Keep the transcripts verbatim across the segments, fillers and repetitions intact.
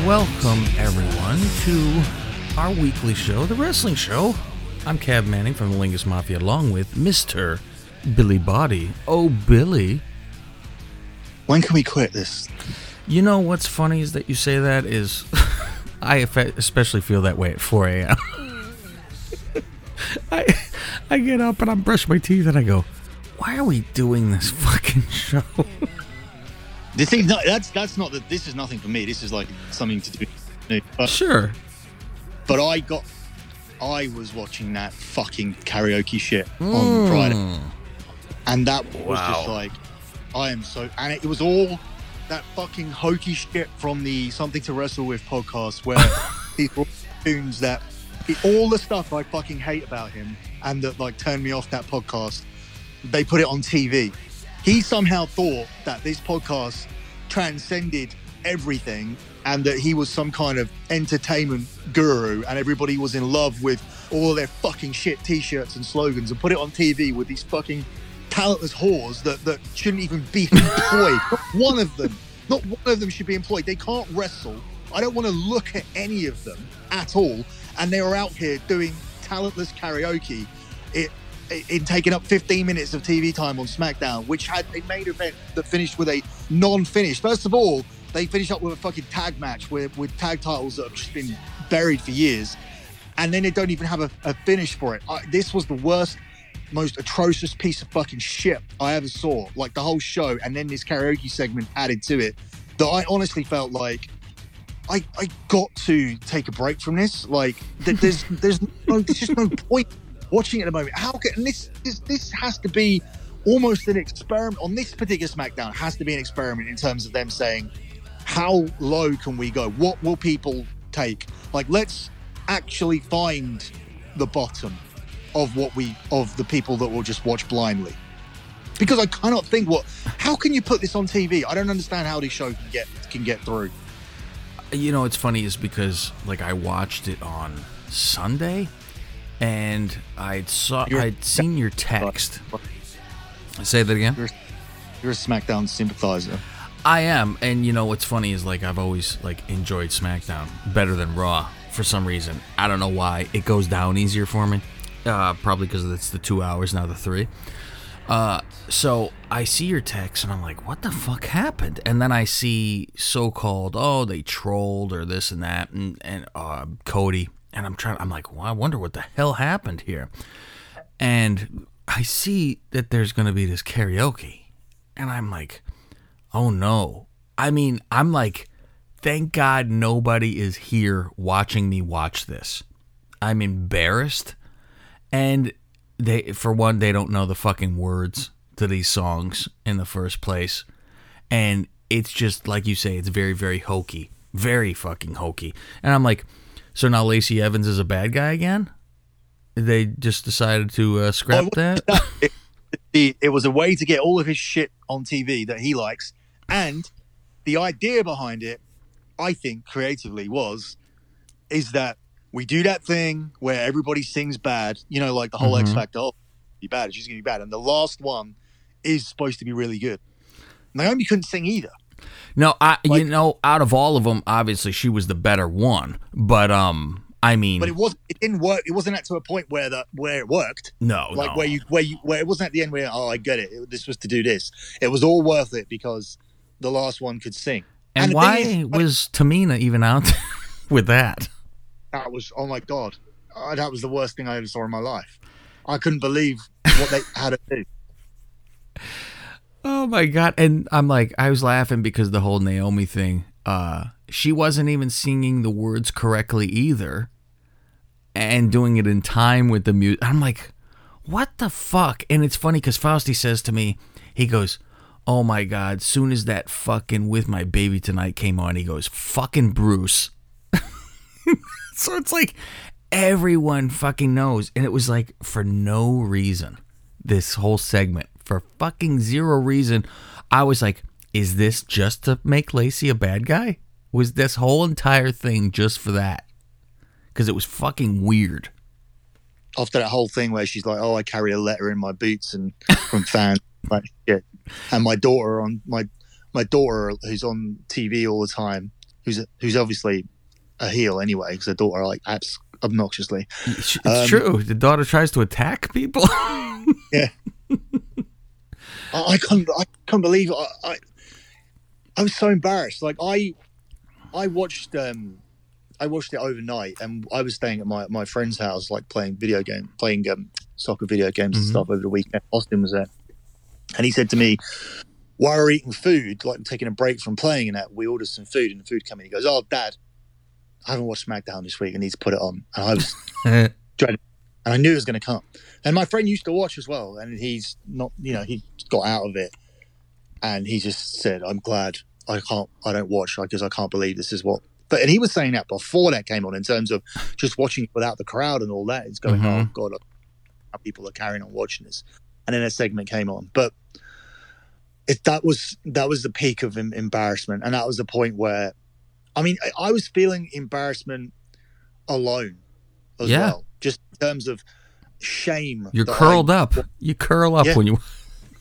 Welcome, everyone, to our weekly show, The Wrestling Show. I'm Cav Manning from the Lingus Mafia, along with Mister Billy Body. Oh, Billy. When can we quit this? You know what's funny is that you say that is... I especially feel that way at four a.m. I, I get up and I'm brushing my teeth and I go, why are we doing this fucking show? The thing, no, that's that's not that. This is nothing for me. This is like something to do. But, sure. But I got, I was watching that fucking karaoke shit mm. on Friday, and that was wow. just like, I am so, and it was all that fucking hokey shit from the Something to Wrestle With podcast, where people tunes that all the stuff I fucking hate about him and that like turned me off that podcast. They put it on T V. He somehow thought that this podcast transcended everything and that he was some kind of entertainment guru and everybody was in love with all their fucking shit t-shirts and slogans and put it on T V with these fucking talentless whores that, that shouldn't even be employed. Not one of them. Not one of them should be employed. They can't wrestle. I don't want to look at any of them at all. And they were out here doing talentless karaoke. It in taking up fifteen minutes of T V time on SmackDown, which had a main event that finished with a non-finish. First of all, they finished up with a fucking tag match with, with tag titles that have just been buried for years. And then they don't even have a, a finish for it. I, this was the worst, most atrocious piece of fucking shit I ever saw. Like the whole show, and then this karaoke segment added to it, that I honestly felt like I, I got to take a break from this. Like th- there's there's no there's just no point watching it at the moment. How can and this, this this has to be almost an experiment on this particular SmackDown. Has to be an experiment in terms of them saying, how low can we go? What will people take? Like, let's actually find the bottom of what we of the people that will just watch blindly. Because I cannot think what. How can you put this on T V? I don't understand how this show can get can get through. You know, it's funny is because like I watched it on Sunday. And I'd saw, you're, I'd seen your text. Say that again? You're, you're a SmackDown sympathizer. I am, and you know what's funny is like I've always like enjoyed SmackDown better than Raw for some reason. I don't know why. It goes down easier for me. Uh, probably because it's the two hours, now the three. Uh, so I see your text, and I'm like, what the fuck happened? And then I see so-called, oh, they trolled or this and that, and, and uh, Cody. And I'm trying, I'm like, well, I wonder what the hell happened here. And I see that there's going to be this karaoke. And I'm like, oh no. I mean, I'm like, thank God nobody is here watching me watch this. I'm embarrassed. And they, for one, they don't know the fucking words to these songs in the first place. And it's just, like you say, it's very, very hokey. Very fucking hokey. And I'm like, so now Lacey Evans is a bad guy again? They just decided to uh, scrap oh, that? It, it, it was a way to get all of his shit on T V that he likes. And the idea behind it, I think, creatively was, is that we do that thing where everybody sings bad, you know, like the whole mm-hmm. X Factor, oh, be bad, she's going to be bad. And the last one is supposed to be really good. Naomi couldn't sing either. No, I like, you know, out of all of them, obviously she was the better one. But um, I mean, but it was it didn't work. It wasn't at to a point where the where it worked. No, like no. where you where you where it wasn't at the end where oh I get it. it this was to do this. It was all worth it because the last one could sing. And, and why is, was Tamina even out with that? That was oh my god, oh, that was the worst thing I ever saw in my life. I couldn't believe what they had to do. Oh my god! And I'm like, I was laughing because the whole Naomi thing. Uh, she wasn't even singing the words correctly either, and doing it in time with the music. I'm like, what the fuck? And it's funny because Fausti says to me, he goes, "Oh my god!" Soon as that fucking "With My Baby Tonight" came on, he goes, "Fucking Bruce." So it's like everyone fucking knows, and it was like for no reason. This whole segment. For fucking zero reason, I was like, is this just to make Lacey a bad guy? Was this whole entire thing just for that? Because it was fucking weird. After that whole thing where she's like, oh, I carry a letter in my boots and from fans, like shit. And my daughter on my my daughter who's on T V all the time, who's who's obviously a heel anyway, because her daughter like acts obnoxiously. It's Um, true. The daughter tries to attack people. Yeah. I, I couldn't. I couldn't believe it. I, I. I was so embarrassed. Like I, I watched. Um, I watched it overnight, and I was staying at my, my friend's house, like playing video game, playing um, soccer video games and Mhm. stuff over the weekend. Austin was there, and he said to me, while we're eating food, like taking a break from playing, and that we ordered some food, and the food came in. He goes, "Oh, Dad, I haven't watched SmackDown this week. I need to put it on." And I was dreading, and I knew it was going to come. And my friend used to watch as well, and he's not, you know, he got out of it, and he just said, "I'm glad I can't, I don't watch because I can't believe this is what." But and he was saying that before that came on, in terms of just watching it without the crowd and all that. It's going, Mhm. "Oh God, how people are carrying on watching this." And then a segment came on, but it, that was that was the peak of em- embarrassment, and that was the point where, I mean, I, I was feeling embarrassment alone as Yeah. well, just in terms of shame. You're that curled I- up. You curl up Yeah. when you.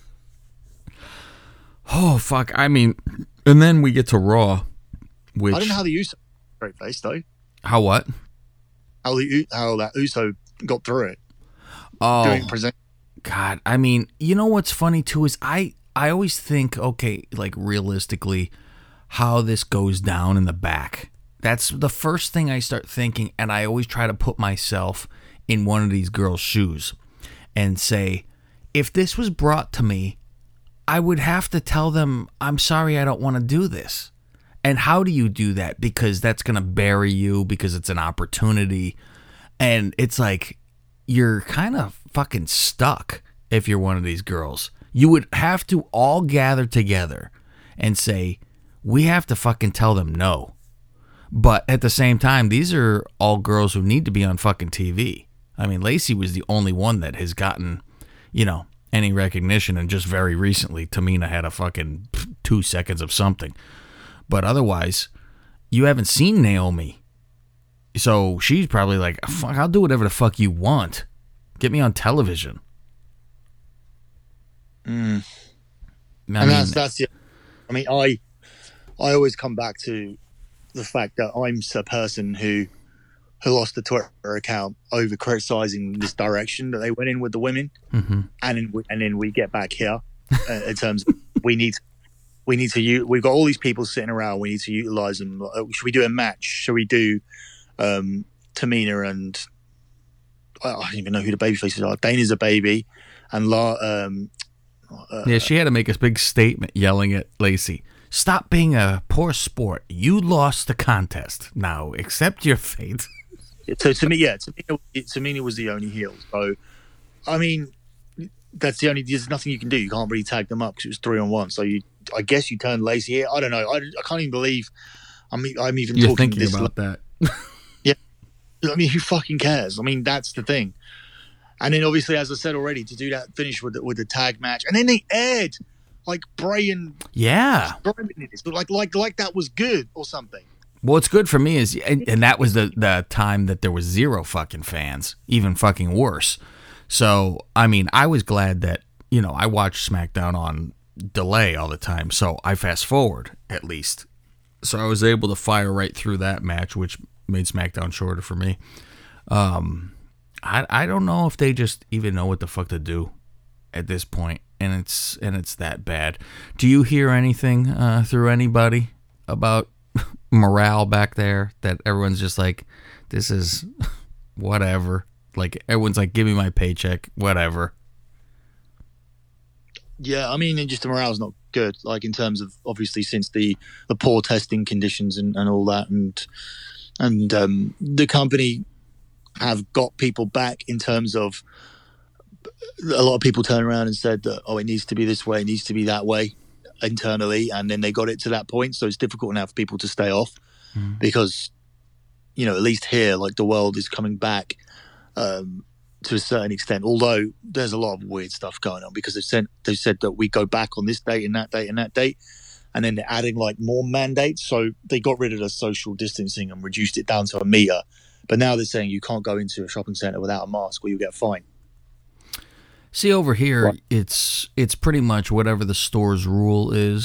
Oh fuck! I mean, and then we get to Raw, which I don't know how the Uso straight face though. how what? How the U- how that Uso got through it. Oh Doing present. God! I mean, you know what's funny too is I I always think, okay, like realistically, how this goes down in the back. That's the first thing I start thinking, and I always try to put myself in one of these girls' shoes and say, if this was brought to me, I would have to tell them, I'm sorry, I don't want to do this. And how do you do that? Because that's going to bury you, because it's an opportunity. And it's like, you're kind of fucking stuck if you're one of these girls. You would have to all gather together and say, we have to fucking tell them no. But at the same time, these are all girls who need to be on fucking T V. I mean, Lacey was the only one that has gotten, you know, any recognition, and just very recently, Tamina had a fucking two seconds of something. But otherwise, you haven't seen Naomi. So she's probably like, fuck, I'll do whatever the fuck you want. Get me on television. Mm. I and mean, that's that's the. I mean, I I always come back to the fact that I'm a person who who lost a Twitter account over criticizing this direction that they went in with the women, mm-hmm. and then we, and then we get back here uh, in terms of we need we need to u- we've got all these people sitting around. We need to utilize them. Uh, Should we do a match? Should we do um, Tamina and I don't even know who the baby faces are. Dana's a baby, and La. Um, uh, Yeah, she had to make a big statement yelling at Lacey. Stop being a poor sport. You lost the contest. Now accept your fate. So to me, yeah, Tamina, Tamina was the only heel. So, I mean, that's the only. There's nothing you can do. You can't really tag them up because it was three on one. So you, I guess you turn Lacey here. I don't know. I, I can't even believe. I'm I'm even You're talking thinking this. about that. Yeah, I mean, who fucking cares? I mean, that's the thing. And then obviously, as I said already, to do that finish with the, with the tag match, and then they aired like Bray and Yeah. Strowman in this, but like like like that was good or something. What's good for me is, and, and that was the, the time that there was zero fucking fans, even fucking worse. So, I mean, I was glad that, you know, I watched SmackDown on delay all the time. So I fast forward at least. So I was able to fire right through that match, which made SmackDown shorter for me. Um, I I don't know if they just even know what the fuck to do at this point, and it's and it's that bad. Do you hear anything uh, through anybody about morale back there, that everyone's just like, this is whatever? Like, everyone's like, give me my paycheck, whatever. Yeah, I mean, just the morale's not good. Like in terms of obviously since the, the poor testing conditions and, and all that, and and um, the company have got people back in terms of a lot of people turned around and said that, oh, it needs to be this way, it needs to be that way internally, and then they got it to that point. So it's difficult now for people to stay off mm. because, you know, at least here, like the world is coming back um, to a certain extent. Although there's a lot of weird stuff going on because they've said they said that we go back on this date and that date and that date, and then they're adding like more mandates. So they got rid of the social distancing and reduced it down to a meter. But now they're saying you can't go into a shopping center without a mask or you get fined. See, over here, what? it's it's pretty much whatever the store's rule is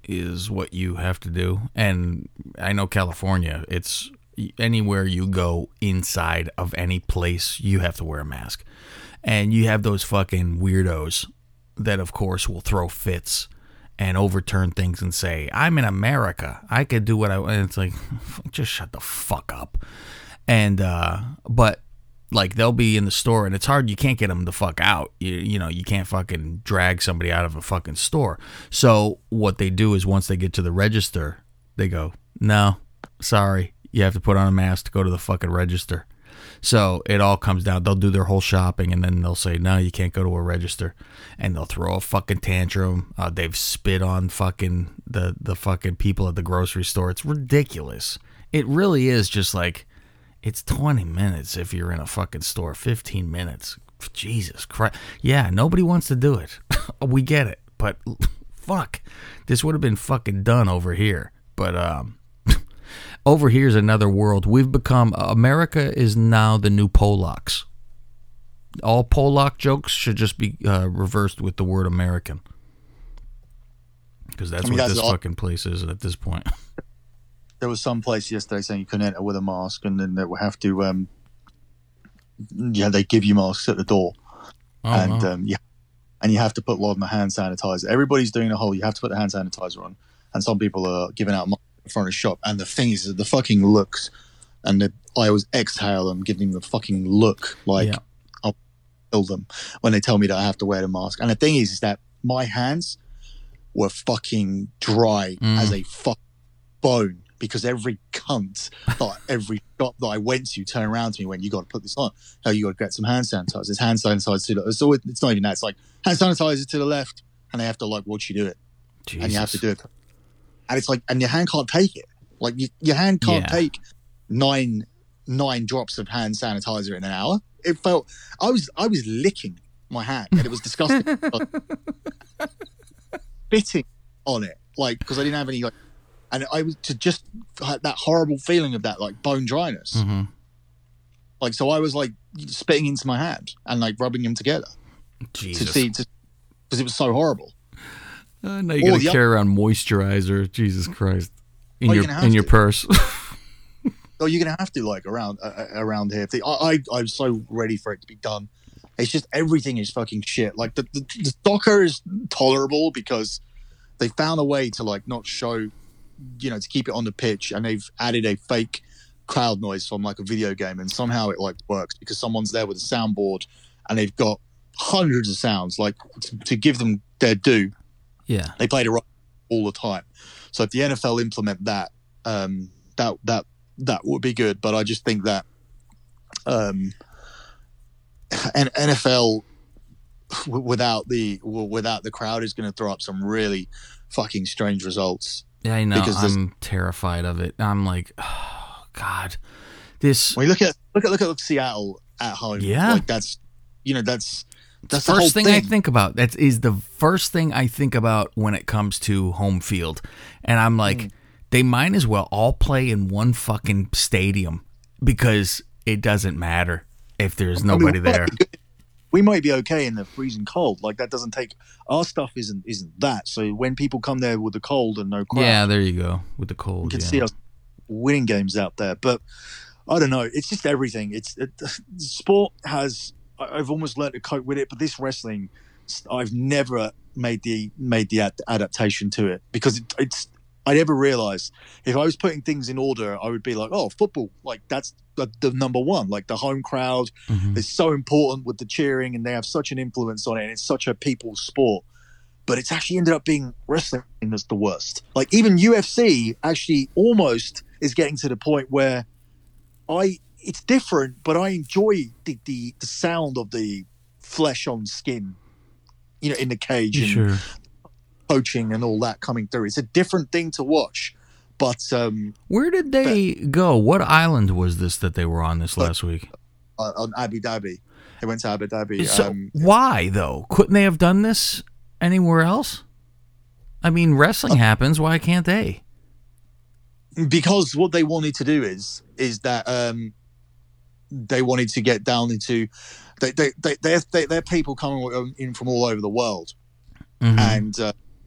is what you have to do. And I know California, it's anywhere you go inside of any place, you have to wear a mask. And you have those fucking weirdos that, of course, will throw fits and overturn things and say, I'm in America, I could do what I want. And it's like, just shut the fuck up. And, uh, but, like, they'll be in the store, and it's hard, you can't get them the fuck out. You, you know, you can't fucking drag somebody out of a fucking store. So what they do is once they get to the register, they go, no, sorry, you have to put on a mask to go to the fucking register. So it all comes down, they'll do their whole shopping, and then they'll say, no, you can't go to a register. And they'll throw a fucking tantrum. Uh, they've spit on fucking the, the fucking people at the grocery store. It's ridiculous. It really is just like, it's twenty minutes if you're in a fucking store. fifteen minutes. Jesus Christ. Yeah, nobody wants to do it. We get it. But fuck. This would have been fucking done over here. But, um... over here's another world. We've become, America is now the new Polacks. All Polak jokes should just be uh, reversed with the word American. Because that's I mean, what that's this all, fucking place is at this point. There was some place yesterday saying you couldn't enter with a mask, and then they will have to, um, yeah, they give you masks at the door. Oh, and wow. um, yeah, and you have to put a lot of the hand sanitizer. Everybody's doing the whole, you have to put the hand sanitizer on. And some people are giving out masks in front of the shop, and the thing is the fucking looks, and the, I always exhale them, giving them the fucking look like yeah. I'll kill them when they tell me that I have to wear the mask. And the thing is, is that my hands were fucking dry mm. as a fucking bone, because every cunt that every shop that I went to turned around to me when you got to put this on. Oh, you got to get some hand sanitizer. It's hand sanitizer to the, it's, always, it's not even that. It's like hand sanitizer to the left, and they have to like watch you do it, Jesus. And you have to do it. And it's like, and your hand can't take it. Like you, your hand can't yeah. take nine nine drops of hand sanitizer in an hour. It felt I was I was licking my hand, and it was disgusting. Spitting on it, like because I didn't have any, like, and I was to just had that horrible feeling of that like bone dryness. Mm-hmm. Like so, I was like spitting into my hand and like rubbing them together Jesus. to see because it was so horrible. Uh, now you gotta carry other- around moisturizer, Jesus Christ, in oh, your in your to. purse. Oh, you're gonna have to like around uh, around here. I, I I'm so ready for it to be done. It's just everything is fucking shit. Like the, the the soccer is tolerable because they found a way to like not show, you know, to keep it on the pitch, and they've added a fake crowd noise from like a video game, and somehow it like works because someone's there with a soundboard, and they've got hundreds of sounds. Like to, to give them their due. Yeah, they play it right all the time. So if the N F L implement that, um, that that that would be good. But I just think that um, N F L without the without the crowd is going to throw up some really fucking strange results. Yeah, I know. I'm terrified of it. I'm like, oh God, this. When you look at look at look at Seattle at home, yeah, like that's you know that's. That's the first the thing, thing I think about. That is the first thing I think about when it comes to home field. And I'm like, mm. they might as well all play in one fucking stadium because it doesn't matter if there's nobody I mean, there. We might be okay in the freezing cold. Like that doesn't take our stuff isn't isn't that. So when people come there with the cold and no crowd, yeah, there you go with the cold. You can yeah. see us winning games out there. But I don't know. It's just everything. It's it, sport has. I've almost learned to cope with it, but this wrestling, I've never made the made the ad- adaptation to it because it, it's. I never realized if I was putting things in order, I would be like, oh, football, like that's the, the number one, like the home crowd mm-hmm. is so important with the cheering, and they have such an influence on it, and it's such a people's sport. But it's actually ended up being wrestling that's the worst. Like even U F C actually almost is getting to the point where I. It's different, but I enjoy the, the, the sound of the flesh on skin, you know, in the cage and sure. coaching and all that coming through. It's a different thing to watch. But um, where did they but, go? What island was this that they were on this last week? Uh, on Abu Dhabi. They went to Abu Dhabi. So um, why though? Couldn't they have done this anywhere else? I mean, wrestling uh, happens. Why can't they? Because what they wanted to do is is that. Um, They wanted to get down into, they they they they're, they're people coming in from all over the world, mm-hmm. and uh,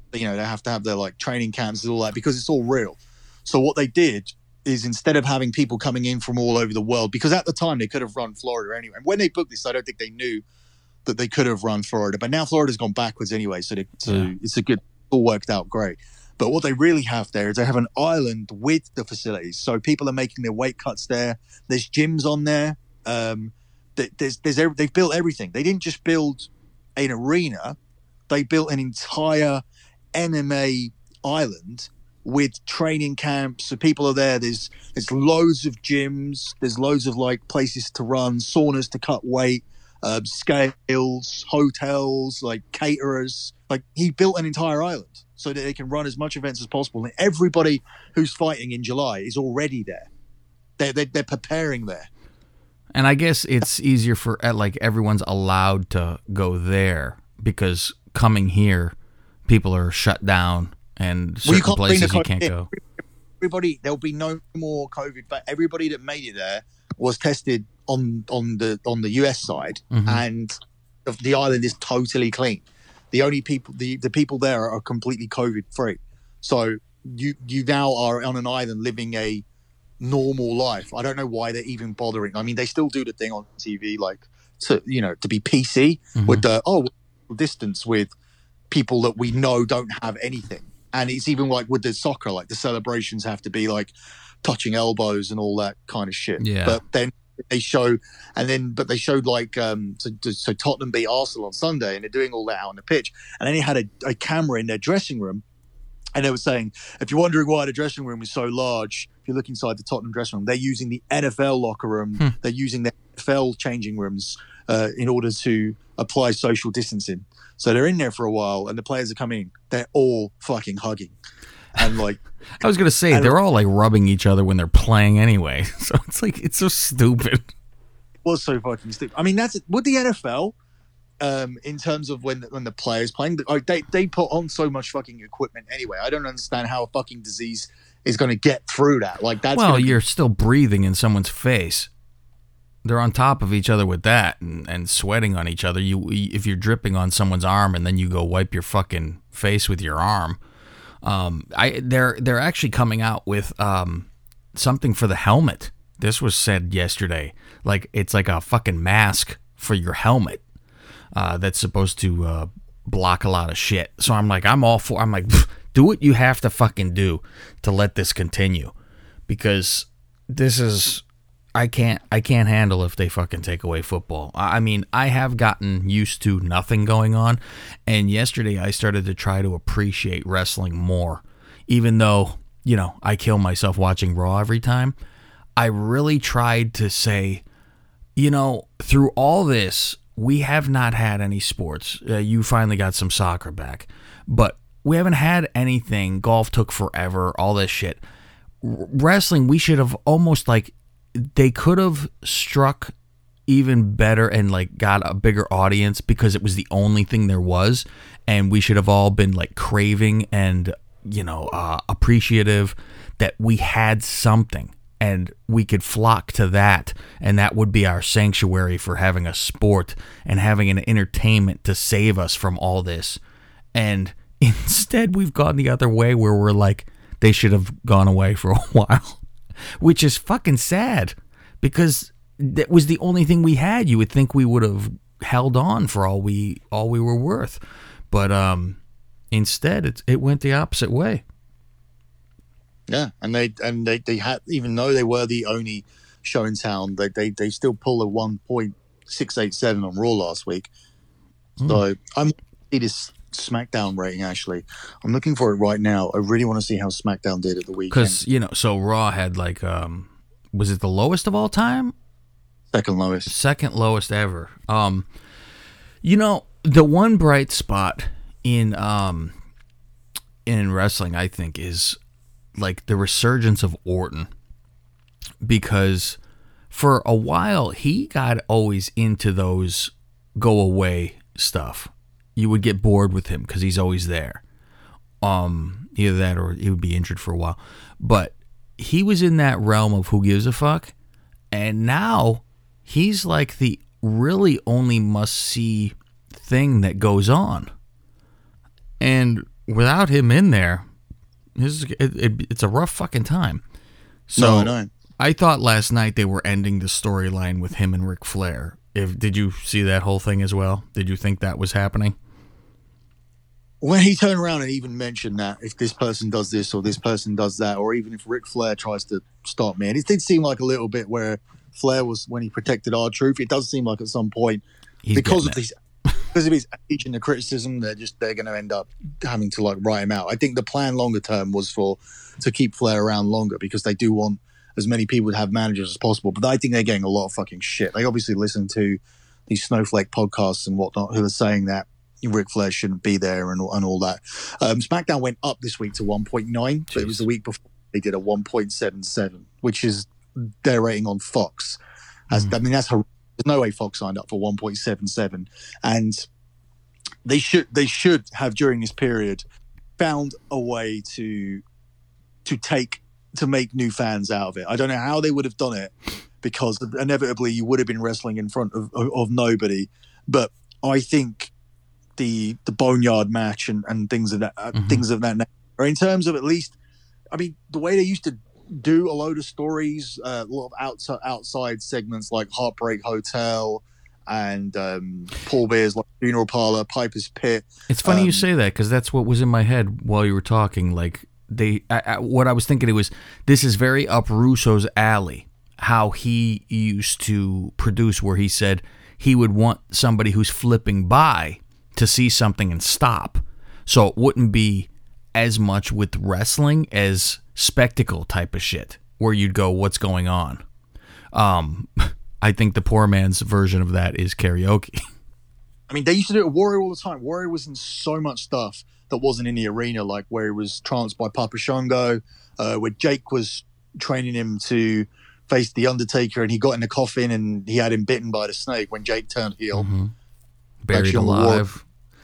you know, they have to have their like training camps and all that because it's all real. So what they did is instead of having people coming in from all over the world, because at the time they could have run Florida anyway. And when they booked this, I don't think they knew that they could have run Florida. But now Florida's gone backwards anyway, so, they, so yeah. it's a good, all worked out great. But what they really have there is they have an island with the facilities. So people are making their weight cuts there. There's gyms on there. Um, there's, there's, they've built everything. They didn't just build an arena. They built an entire M M A island with training camps. So people are there. There's there's loads of gyms. There's loads of like places to run, saunas to cut weight, uh, scales, hotels, like caterers. Like he built an entire island so that they can run as much events as possible. And everybody who's fighting in July is already there. They're they're, they're preparing there. And I guess it's easier for like everyone's allowed to go there because coming here, people are shut down. And certain well, you places you can't go. Everybody, there'll be no more COVID, but everybody that made it there was tested on on the on the U S side, mm-hmm. and the island is totally clean. The only people, the, the people there are completely COVID free. So you you now are on an island living a normal life. I don't know why they're even bothering. I mean, they still do the thing on T V, like to you know to be P C mm-hmm. with the oh distance with people that we know don't have anything. And it's even like with the soccer, like the celebrations have to be like touching elbows and all that kind of shit. Yeah. But then they show, and then, but they showed like, um, so, so Tottenham beat Arsenal on Sunday and they're doing all that out on the pitch. And then he had a, a camera in their dressing room and they were saying, if you're wondering why the dressing room is so large, if you look inside the Tottenham dressing room, they're using the N F L locker room. Hmm. They're using the N F L changing rooms uh, in order to apply social distancing. So they're in there for a while, and the players are coming in. They're all fucking hugging, and like I was gonna say, they're all like rubbing each other when they're playing anyway. So it's like it's so stupid. It was so fucking stupid. I mean, that's it. With the N F L, um, in terms of when when the players playing, like, they they put on so much fucking equipment anyway. I don't understand how a fucking disease is going to get through that. Like that's well, be- you're still breathing in someone's face. They're on top of each other with that and, and sweating on each other. You, if you're dripping on someone's arm and then you go wipe your fucking face with your arm, um, I they're they're actually coming out with um, something for the helmet. This was said yesterday. Like it's like a fucking mask for your helmet uh, that's supposed to uh, block a lot of shit. So I'm like, I'm all for. I'm like, do what you have to fucking do to let this continue, because this is. I can't I can't handle if they fucking take away football. I mean, I have gotten used to nothing going on, and yesterday I started to try to appreciate wrestling more. Even though, you know, I kill myself watching Raw every time, I really tried to say, you know, through all this, we have not had any sports. Uh, you finally got some soccer back, but we haven't had anything. Golf took forever, all this shit. R- wrestling, we should have almost like they could have struck even better and like got a bigger audience because it was the only thing there was, and we should have all been like craving and, you know, uh, appreciative that we had something and we could flock to that, and that would be our sanctuary for having a sport and having an entertainment to save us from all this. And instead we've gone the other way where we're like, they should have gone away for a while. Which is fucking sad, because that was the only thing we had. You would think we would have held on for all we all we were worth, but um, instead it it went the opposite way. Yeah, and they and they, they had, even though they were the only show in town, they they, they still pull a one point six eight seven on Raw last week. Mm. So I'm see this SmackDown rating, actually. I'm looking for it right now. I really want to see how SmackDown did at the weekend. Because, you know, so Raw had like, um, was it the lowest of all time? Second lowest. Second lowest ever. Um, you know, the one bright spot in um in wrestling, I think, is like the resurgence of Orton. Because for a while, he got always into those go away stuff. You would get bored with him because he's always there. Um, either that or he would be injured for a while. But he was in that realm of who gives a fuck. And now he's like the really only must-see thing that goes on. And without him in there, this is, it, it, it's a rough fucking time. So no, I know. I thought last night they were ending the storyline with him and Ric Flair. If did you see that whole thing as well? Did you think that was happening? When he turned around and even mentioned that if this person does this or this person does that, or even if Ric Flair tries to stop me, and it did seem like a little bit where Flair was when he protected R-Truth. It does seem like at some point He's because of it. these, because of his age and the criticism, they're just they're going to end up having to like write him out. I think the plan longer term was for to keep Flair around longer because they do want as many people to have managers as possible. But I think they're getting a lot of fucking shit. They obviously listen to these snowflake podcasts and whatnot who are saying that Ric Flair shouldn't be there and, and all that. Um, SmackDown went up this week to one point nine, but it was the week before they did a one point seven seven, which is their rating on Fox. As, mm. I mean, that's there's no way Fox signed up for one point seven seven, and they should they should have during this period found a way to to take to make new fans out of it. I don't know how they would have done it because inevitably you would have been wrestling in front of, of, of nobody. But I think the the Boneyard match and, and things of that uh, mm-hmm. things of that nature, or in terms of at least, I mean, the way they used to do a load of stories, uh, a lot of outside outside segments like Heartbreak Hotel and um, Paul Bear's like Funeral Parlor, Piper's Pit. It's funny um, you say that because that's what was in my head while you were talking. Like they, I, I, what I was thinking it was this is very up Russo's alley. How he used to produce, where he said he would want somebody who's flipping by to see something and stop. So it wouldn't be as much with wrestling as spectacle type of shit where you'd go, what's going on? Um, I think the poor man's version of that is karaoke. I mean, they used to do it with Warrior all the time. Warrior was in so much stuff that wasn't in the arena, like where he was tranced by Papa Shango, uh, where Jake was training him to face the Undertaker and he got in the coffin and he had him bitten by the snake when Jake turned heel. Mm-hmm. Buried alive.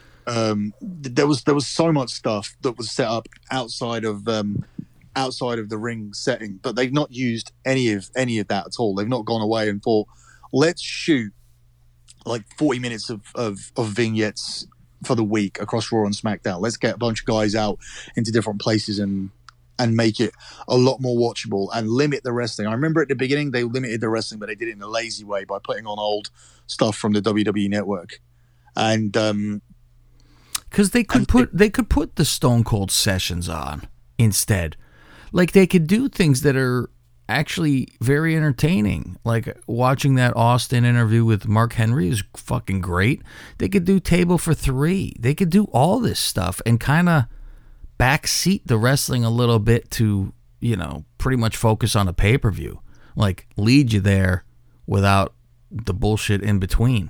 Um, there was there was so much stuff that was set up outside of um, outside of the ring setting, but they've not used any of any of that at all. They've not gone away and thought, let's shoot like forty minutes of, of, of vignettes for the week across Raw and SmackDown. Let's get a bunch of guys out into different places and and make it a lot more watchable and limit the wrestling. I remember at the beginning they limited the wrestling, but they did it in a lazy way by putting on old stuff from the W W E Network. And um because they could put they could put the Stone Cold sessions on instead. Like they could do things that are actually very entertaining. Like watching that Austin interview with Mark Henry is fucking great. They could do Table for Three. They could do all this stuff and kind of backseat the wrestling a little bit to, you know, pretty much focus on a pay-per-view. Like lead you there without the bullshit in between.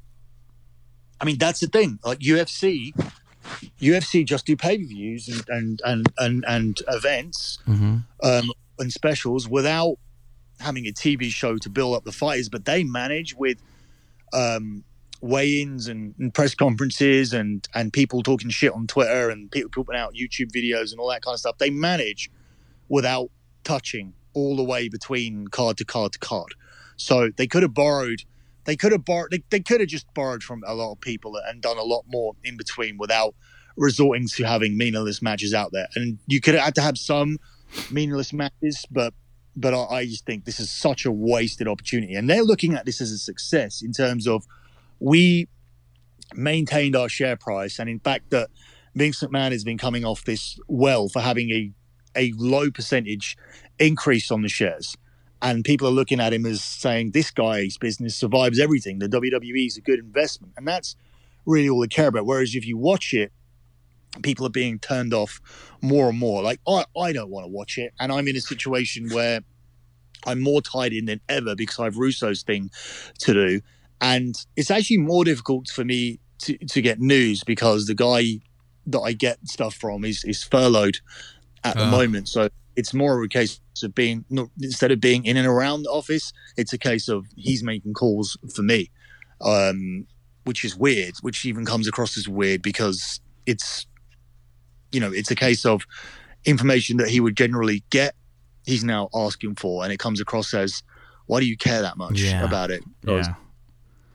I mean, that's the thing. Like U F C, U F C just do pay-per-views and and and and, and events mm-hmm. um, and specials without having a T V show to build up the fighters. But they manage with um, weigh-ins and, and press conferences and and people talking shit on Twitter and people putting out YouTube videos and all that kind of stuff. They manage without touching all the way between card to card to card. So they could have borrowed. They could have borrowed. They, they could have just borrowed from a lot of people and done a lot more in between without resorting to having meaningless matches out there. And you could have had to have some meaningless matches, but but I, I just think this is such a wasted opportunity. And they're looking at this as a success in terms of we maintained our share price, and in fact that Vince McMahon has been coming off this well for having a a low percentage increase on the shares. And people are looking at him as saying, this guy's business survives everything. The W W E is a good investment. And that's really all they care about. Whereas if you watch it, people are being turned off more and more. Like, I, I don't want to watch it. And I'm in a situation where I'm more tied in than ever because I have Russo's thing to do. And it's actually more difficult for me to, to get news because the guy that I get stuff from is, is furloughed at the oh. moment. So it's more of a case of being, instead of being in and around the office, it's a case of he's making calls for me, um, which is weird, which even comes across as weird because it's, you know, it's a case of information that he would generally get, he's now asking for, and it comes across as, why do you care that much yeah. about it? Yeah.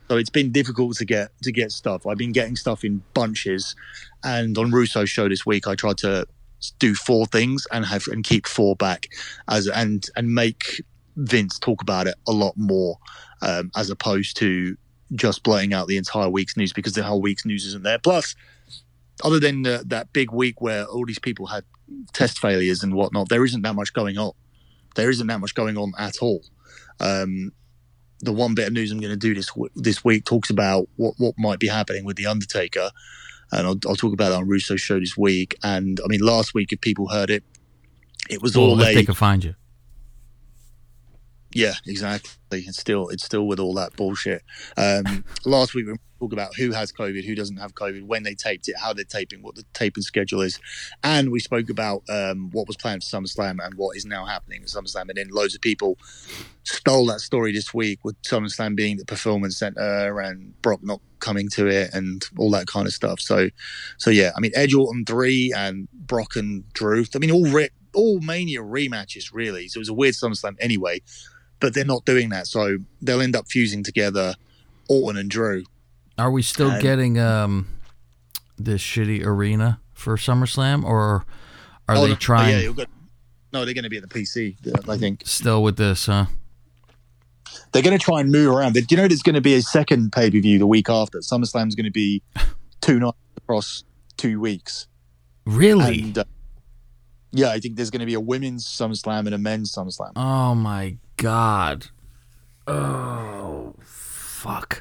So it's been difficult to get to get stuff. I've been getting stuff in bunches, and on Russo's show this week, I tried to do four things and have and keep four back, as and and make Vince talk about it a lot more, um, as opposed to just blowing out the entire week's news, because the whole week's news isn't there. Plus, other than the, that big week where all these people had test failures and whatnot, there isn't that much going on. There isn't that much going on at all. Um, the one bit of news I'm going to do this this week talks about what, what might be happening with The Undertaker, and I'll, I'll talk about it on Russo's show this week. And I mean, last week, if people heard it, it was well, all if a, they could find you. Yeah, exactly. It's still it's still with all that bullshit. Um, last week we talked about who has COVID, who doesn't have COVID, when they taped it, how they're taping, what the taping schedule is, and we spoke about um, what was planned for SummerSlam and what is now happening at SummerSlam. And then loads of people stole that story this week, with SummerSlam being the Performance Center and Brock not coming to it and all that kind of stuff. So, so yeah, I mean, Edge Orton three and Brock and Drew. I mean, all re- all Mania rematches really. So it was a weird SummerSlam anyway. But they're not doing that, so they'll end up fusing together Orton and Drew. Are we still and, getting um, this shitty arena for SummerSlam, or are oh, they no, trying? Oh, yeah, got, no, they're going to be at the P C, I think. Still with this, huh? They're going to try and move around. Do you know there's going to be a second pay-per-view the week after? SummerSlam's going to be two nights across two weeks. Really? And, uh, yeah, I think there's going to be a women's SummerSlam and a men's SummerSlam. Oh, my God. Oh, fuck.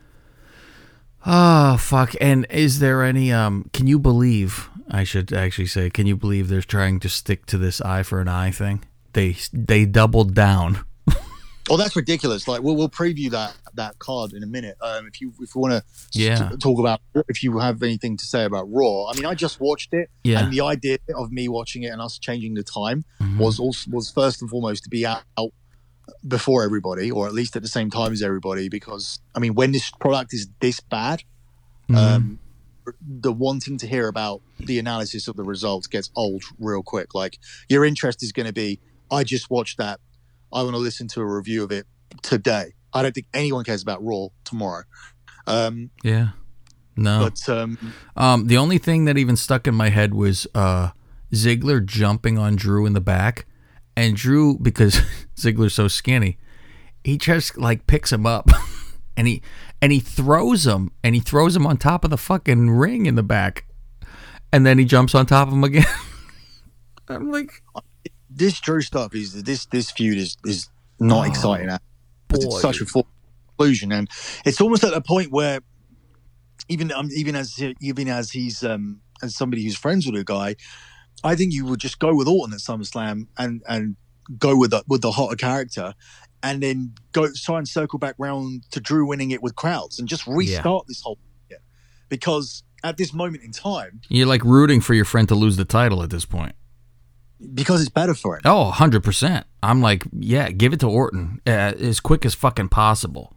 Oh, fuck. And is there any, um, can you believe, I should actually say, can you believe they're trying to stick to this eye for an eye thing? They they doubled down. Oh, that's ridiculous. Like, we'll, we'll preview that that card in a minute. Um, if you if you want to yeah. t- talk about, if you have anything to say about Raw. I mean, I just watched it, yeah. and the idea of me watching it and us changing the time mm-hmm. was also, was first and foremost to be out, out before everybody, or at least at the same time as everybody. Because I mean, when this product is this bad, mm-hmm. um, the wanting to hear about the analysis of the results gets old real quick. Like, your interest is going to be, I just watched that. I want to listen to a review of it today. I don't think anyone cares about Raw tomorrow. Um, yeah. No. But um, um, the only thing that even stuck in my head was uh, Ziggler jumping on Drew in the back. And Drew, because Ziggler's so skinny, he just like picks him up and he and he throws him and he throws him on top of the fucking ring in the back. And then he jumps on top of him again. I'm like, this Drew stuff is this this feud is is not oh, exciting. It's such a full conclusion, and it's almost at a point where even um, even as even as he's um, as somebody who's friends with a guy, I think you would just go with Orton at SummerSlam and and go with the with the hotter character, and then go try and circle back round to Drew winning it with crowds and just restart yeah. this whole thing. Because at this moment in time, you're like rooting for your friend to lose the title at this point. Because it's better for him. Oh, one hundred percent. I'm like, yeah, give it to Orton uh, as quick as fucking possible.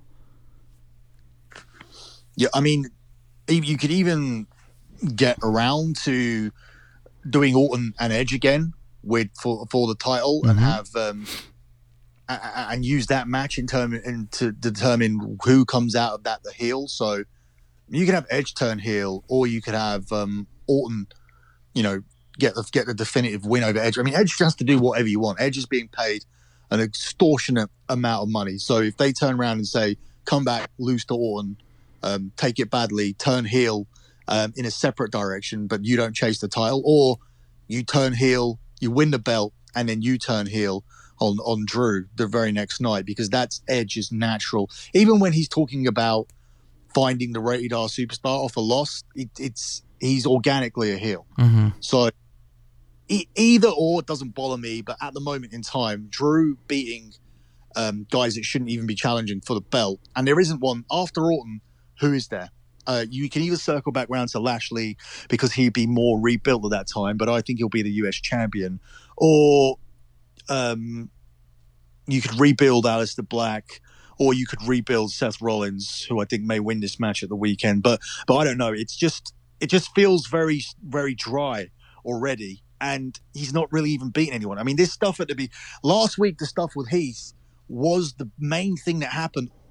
Yeah, I mean, you could even get around to doing Orton and Edge again with for for the title, mm-hmm. and have um, and use that match in term in to determine who comes out of that the heel. So you could have Edge turn heel, or you could have um, Orton, you know, get the get the definitive win over Edge. I mean, Edge has to do whatever you want. Edge is being paid an extortionate amount of money. So if they turn around and say, come back, lose to Orton, um, take it badly, turn heel um, in a separate direction, but you don't chase the title, or you turn heel, you win the belt, and then you turn heel on, on Drew the very next night, because that's Edge's natural. Even when he's talking about finding the rated R superstar off a loss, it, it's he's organically a heel. Mm-hmm. So either or doesn't bother me, but at the moment in time, Drew beating um, guys that shouldn't even be challenging for the belt, and there isn't one after Orton. Who is there? Uh, you can either circle back round to Lashley because he'd be more rebuilt at that time, but I think he'll be the U S champion, or um, you could rebuild Aleister Black, or you could rebuild Seth Rollins, who I think may win this match at the weekend. But but I don't know. It's just it just feels very very dry already. And he's not really even beaten anyone. I mean, this stuff at the be last week, the stuff with Heath was the main thing that happened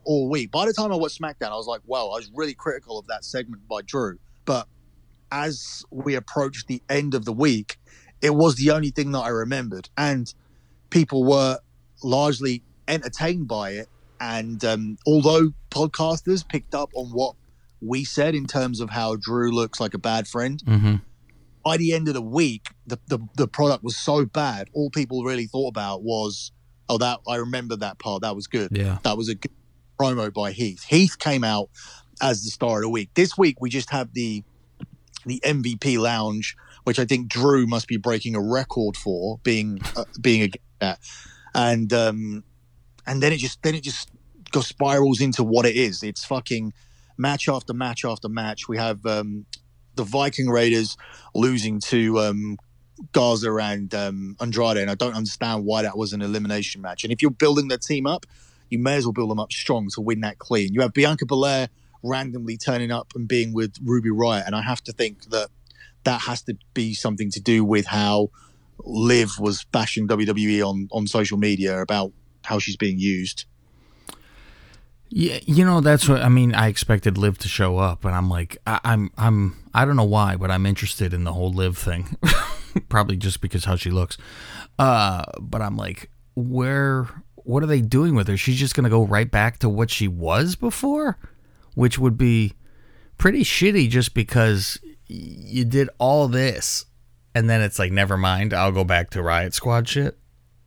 all week. By the time I watched SmackDown, I was like, wow, I was really critical of that segment by Drew. But as we approached the end of the week, it was the only thing that I remembered. And people were largely entertained by it. And um, although podcasters picked up on what we said in terms of how Drew looks like a bad friend, mm-hmm. by the end of the week, the, the, the product was so bad, all people really thought about was, oh, that I remember that part. That was good. Yeah. That was a good promo by Heath. Heath came out as the star of the week. This week, we just have the the M V P lounge, which I think Drew must be breaking a record for being uh, being a that. And um, and then it just then it just goes spirals into what it is. It's fucking match after match after match. We have um, the Viking Raiders losing to um, Garza and um, Andrade, and I don't understand why that was an elimination match. And if you're building the team up, you may as well build them up strong to win that clean. You have Bianca Belair randomly turning up and being with Ruby Riott, and I have to think that that has to be something to do with how Liv was bashing W W E on, on social media about how she's being used. Yeah, you know, that's what I mean. I expected Liv to show up, and I'm like, I, I'm, I'm, I don't know why, but I'm interested in the whole Liv thing. Probably just because how she looks. Uh, but I'm like, where, what are they doing with her? She's just gonna go right back to what she was before, which would be pretty shitty. Just because you did all this, and then it's like, never mind, I'll go back to Riot Squad shit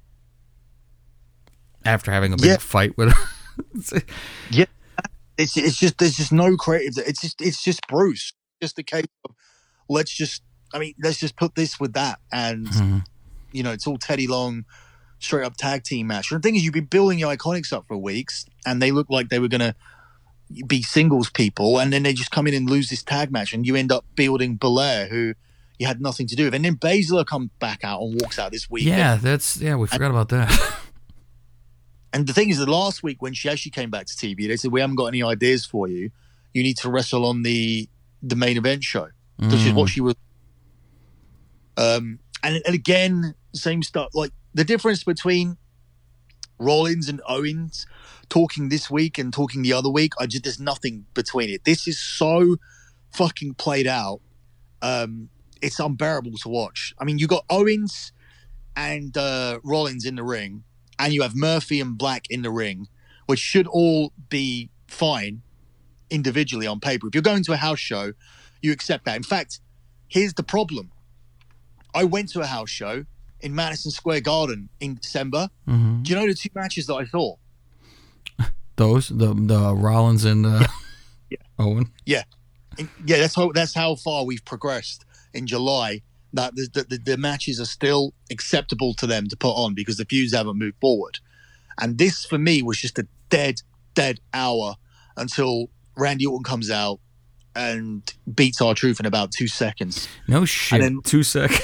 after having a big yeah. fight with her. Yeah, it's it's just there's just no creative. It's just it's just Bruce. Just a case of let's just. I mean, let's just put this with that, and mm-hmm. you know, it's all Teddy Long, straight up tag team match. And the thing is, you've been building your Iconics up for weeks, and they look like they were gonna be singles people, and then they just come in and lose this tag match, and you end up building Belair, who you had nothing to do with, and then Baszler comes back out and walks out this week. Yeah, that's yeah, we forgot and, about that. And the thing is, the last week when she actually came back to T V, they said, we haven't got any ideas for you. You need to wrestle on the the main event show, mm. which is what she was. Um, and, and again, same stuff. Like the difference between Rollins and Owens talking this week and talking the other week, I just there's nothing between it. This is so fucking played out. Um, it's unbearable to watch. I mean, you got Owens and uh, Rollins in the ring. And you have Murphy and Black in the ring, which should all be fine individually on paper. If you're going to a house show, you accept that. In fact, here's the problem. I went to a house show in Madison Square Garden in December. Mm-hmm. Do you know the two matches that I saw? Those? The the Rollins and uh, yeah. Owen? Yeah. Yeah, that's how, that's how far we've progressed in July. That the, the, the matches are still acceptable to them to put on because the feuds haven't moved forward. And this, for me, was just a dead, dead hour until Randy Orton comes out and beats R-Truth in about two seconds. No shit, then, two seconds.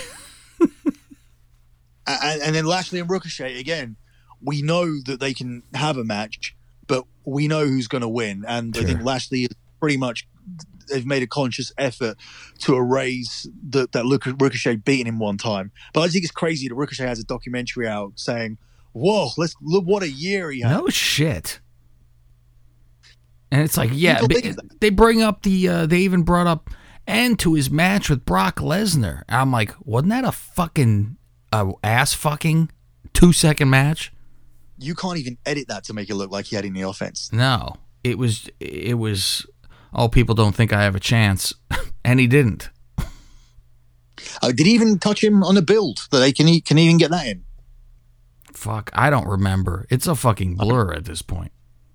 and, and then Lashley and Ricochet, again, we know that they can have a match, but we know who's going to win. And sure. I think Lashley is pretty much... They've made a conscious effort to erase the, that Ricochet beating him one time. But I think it's crazy that Ricochet has a documentary out saying, whoa, let's look what a year he had. No shit. And it's like, yeah, they bring up the, uh, they even brought up end to his match with Brock Lesnar. I'm like, wasn't that a fucking uh, ass fucking two second match? You can't even edit that to make it look like he had any offense. No, it was, it was... Oh, people don't think I have a chance. And he didn't. Uh, did he even touch him on a build? That they can he can he even get that in? Fuck, I don't remember. It's a fucking blur at this point.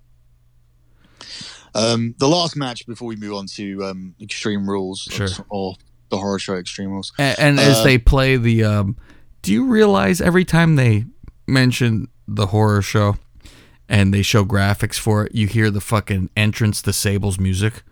Um, the last match before we move on to um, Extreme Rules sure. or, or the horror show Extreme Rules. And, and uh, as they play the, um, do you realize every time they mention the horror show and they show graphics for it, you hear the fucking entrance to Sable's music?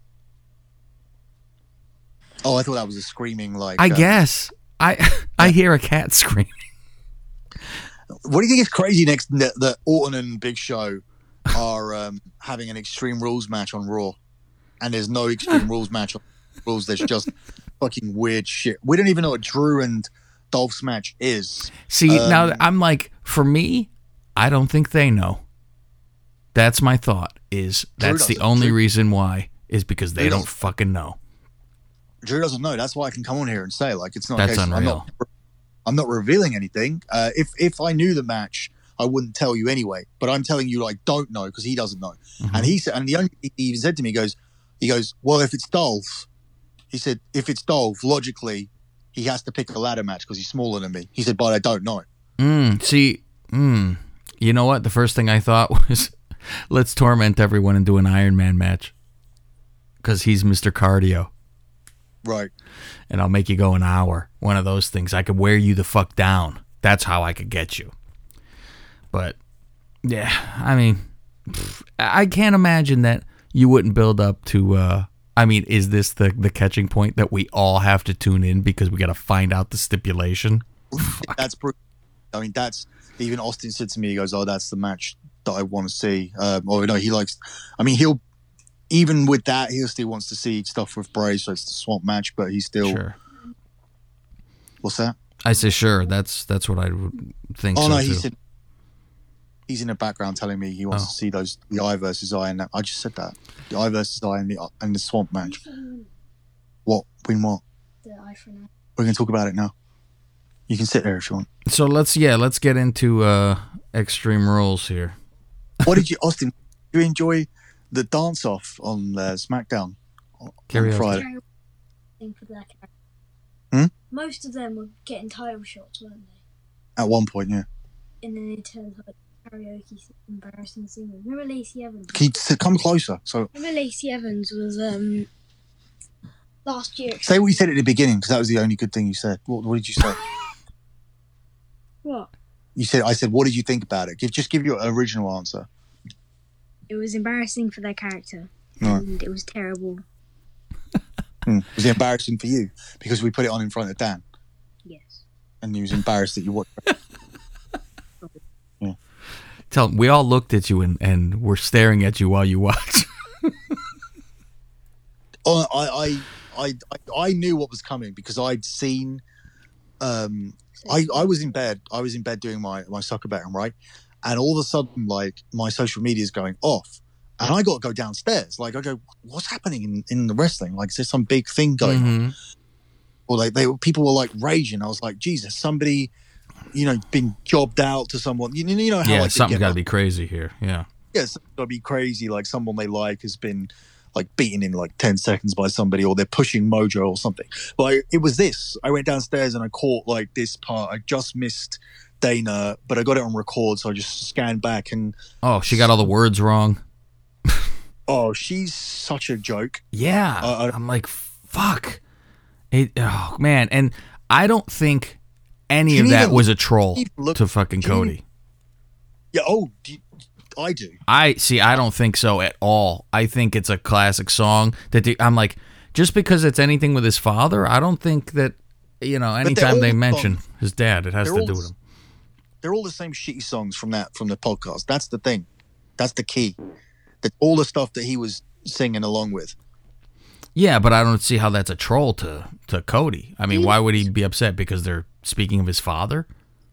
Oh, I thought that was a screaming like... I uh, guess. I I hear a cat screaming. What do you think is crazy next that, that Orton and Big Show are um, having an Extreme Rules match on Raw, and there's no Extreme Rules match on Rules. There's just fucking weird shit. We don't even know what Drew and Dolph's match is. See, um, now I'm like, for me, I don't think they know. That's my thought. Is that's the only Drew, reason why is because they Drew don't fucking know. Drew doesn't know. That's why I can come on here and say like it's not. That's a case, unreal. I'm not, I'm not revealing anything. Uh, if if I knew the match, I wouldn't tell you anyway. But I'm telling you, like, don't know because he doesn't know. Mm-hmm. And he said, and the only he even said to me, he goes, he goes, well, if it's Dolph, he said, if it's Dolph, logically, he has to pick a ladder match because he's smaller than me. He said, but I don't know. Mm, see, mm, you know what? The first thing I thought was, let's torment everyone and do an Iron Man match because he's Mister Cardio. Right. And I'll make you go an hour. One of those things. I could wear you the fuck down. That's how I could get you. But, yeah, I mean, I can't imagine that you wouldn't build up to, uh, I mean, is this the, the catching point that we all have to tune in because we got to find out the stipulation? That's, I mean, that's, even Austin said to me, he goes, oh, that's the match that I want to see. Um, or, no, he likes, I mean, he'll, even with that, he still wants to see stuff with Bray, so it's the swamp match, but he's still, sure. What's that? I say, sure, that's that's what I would think. Oh, so no, too. he said, he's in the background telling me he wants oh. to see those the I versus I, and I just said that the I versus I and the and the swamp match. What win? What? The I for now. We're gonna talk about it now. You can sit there if you want. So let's yeah, let's get into uh, Extreme Rules here. What did you, Austin? Did you enjoy the dance off on uh, SmackDown on Karaoke. Friday? For that Hmm? Most of them were getting title shots, weren't they? At one point, yeah. And then it turned like karaoke embarrassing singing. Remember Lacey Evans? Can you t- come closer? So Remember Lacey Evans was um last year. say what you said at the beginning because that was the only good thing you said. What, what did you say? What? You said I said. What did you think about it? Give just give your original answer. It was embarrassing for their character, Right. and it was terrible. Hmm. Was it embarrassing for you because we put it on in front of Dan Yes. and he was embarrassed that you watched it? Yeah. Tell we all looked at you and, and were staring at you while you watched. Oh, I, I, I, I knew what was coming because I'd seen. Um, I, I was in bed. I was in bed doing my my soccer betting, right? And all of a sudden, like my social media is going off, and I got to go downstairs. Like I go, what's happening in, in the wrestling? Like is there some big thing going mm-hmm. on? Or like they people were like raging. I was like, Jesus, somebody, you know, been jobbed out to someone. You, you know how yeah, like, something's got to up. be crazy here. Yeah, Yeah, something's got to be crazy. Like someone they like has been like beaten in like ten seconds by somebody, or they're pushing Mojo or something. But I, it was this. I went downstairs and I caught like this part. I just missed Dana, but I got it on record, so I just scanned back and oh, she got all the words wrong. oh, she's such a joke. Yeah, Uh, I- I'm like, fuck. It, oh man, and I don't think any She of that even- was a troll even look- to fucking she Cody. Yeah. Oh, do you- I do. I see. I don't think so at all. I think it's a classic song that they, I'm like, just because it's anything with his father, I don't think that you know. they're Anytime all they songs. mention his dad, it has They're to all- do with him. They're all the same shitty songs from that from the podcast. That's the thing. That's the key. That all the stuff that he was singing along with. Yeah, but I don't see how that's a troll to to Cody. I mean, why would he be upset because they're speaking of his father?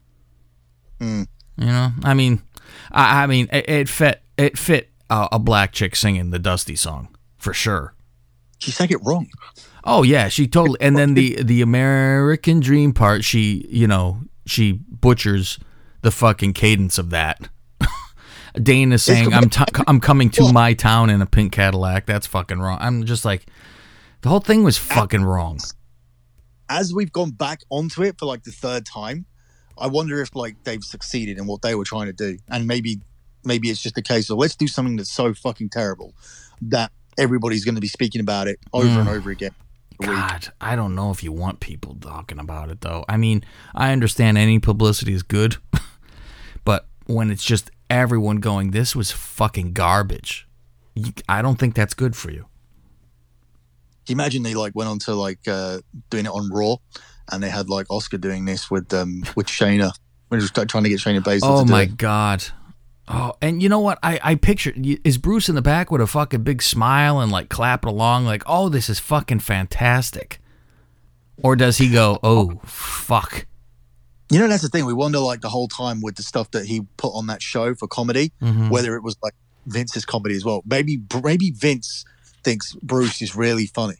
Mm. You know, I mean, I, I mean, it, it fit it fit uh, a black chick singing the Dusty song for sure. She sang it wrong. Oh yeah, she totally. And then the the American Dream part, she you know she butchers the fucking cadence of that. Dana saying, "I'm t- I'm coming to my town in a pink Cadillac." That's fucking wrong. I'm just like, the whole thing was fucking wrong. As we've gone back onto it for like the third time, I wonder if like they've succeeded in what they were trying to do, and maybe maybe it's just a case of let's do something that's so fucking terrible that everybody's going to be speaking about it over Mm. and over again. a week. God, I don't know if you want people talking about it though. I mean, I understand any publicity is good, but when it's just everyone going, "This was fucking garbage," you, I don't think that's good for you. Can you imagine they like went on to like uh, doing it on Raw, and they had like Oscar doing this with um with Shayna when he was trying to get Shayna Baszler. Oh to do my it. God. Oh, and you know what? I, I picture, is Bruce in the back with a fucking big smile and like clapping along like, oh, this is fucking fantastic? Or does he go, oh, fuck? You know, that's the thing. We wonder like the whole time with the stuff that he put on that show for comedy, Mhm. whether it was like Vince's comedy as well. Maybe maybe Vince thinks Bruce is really funny.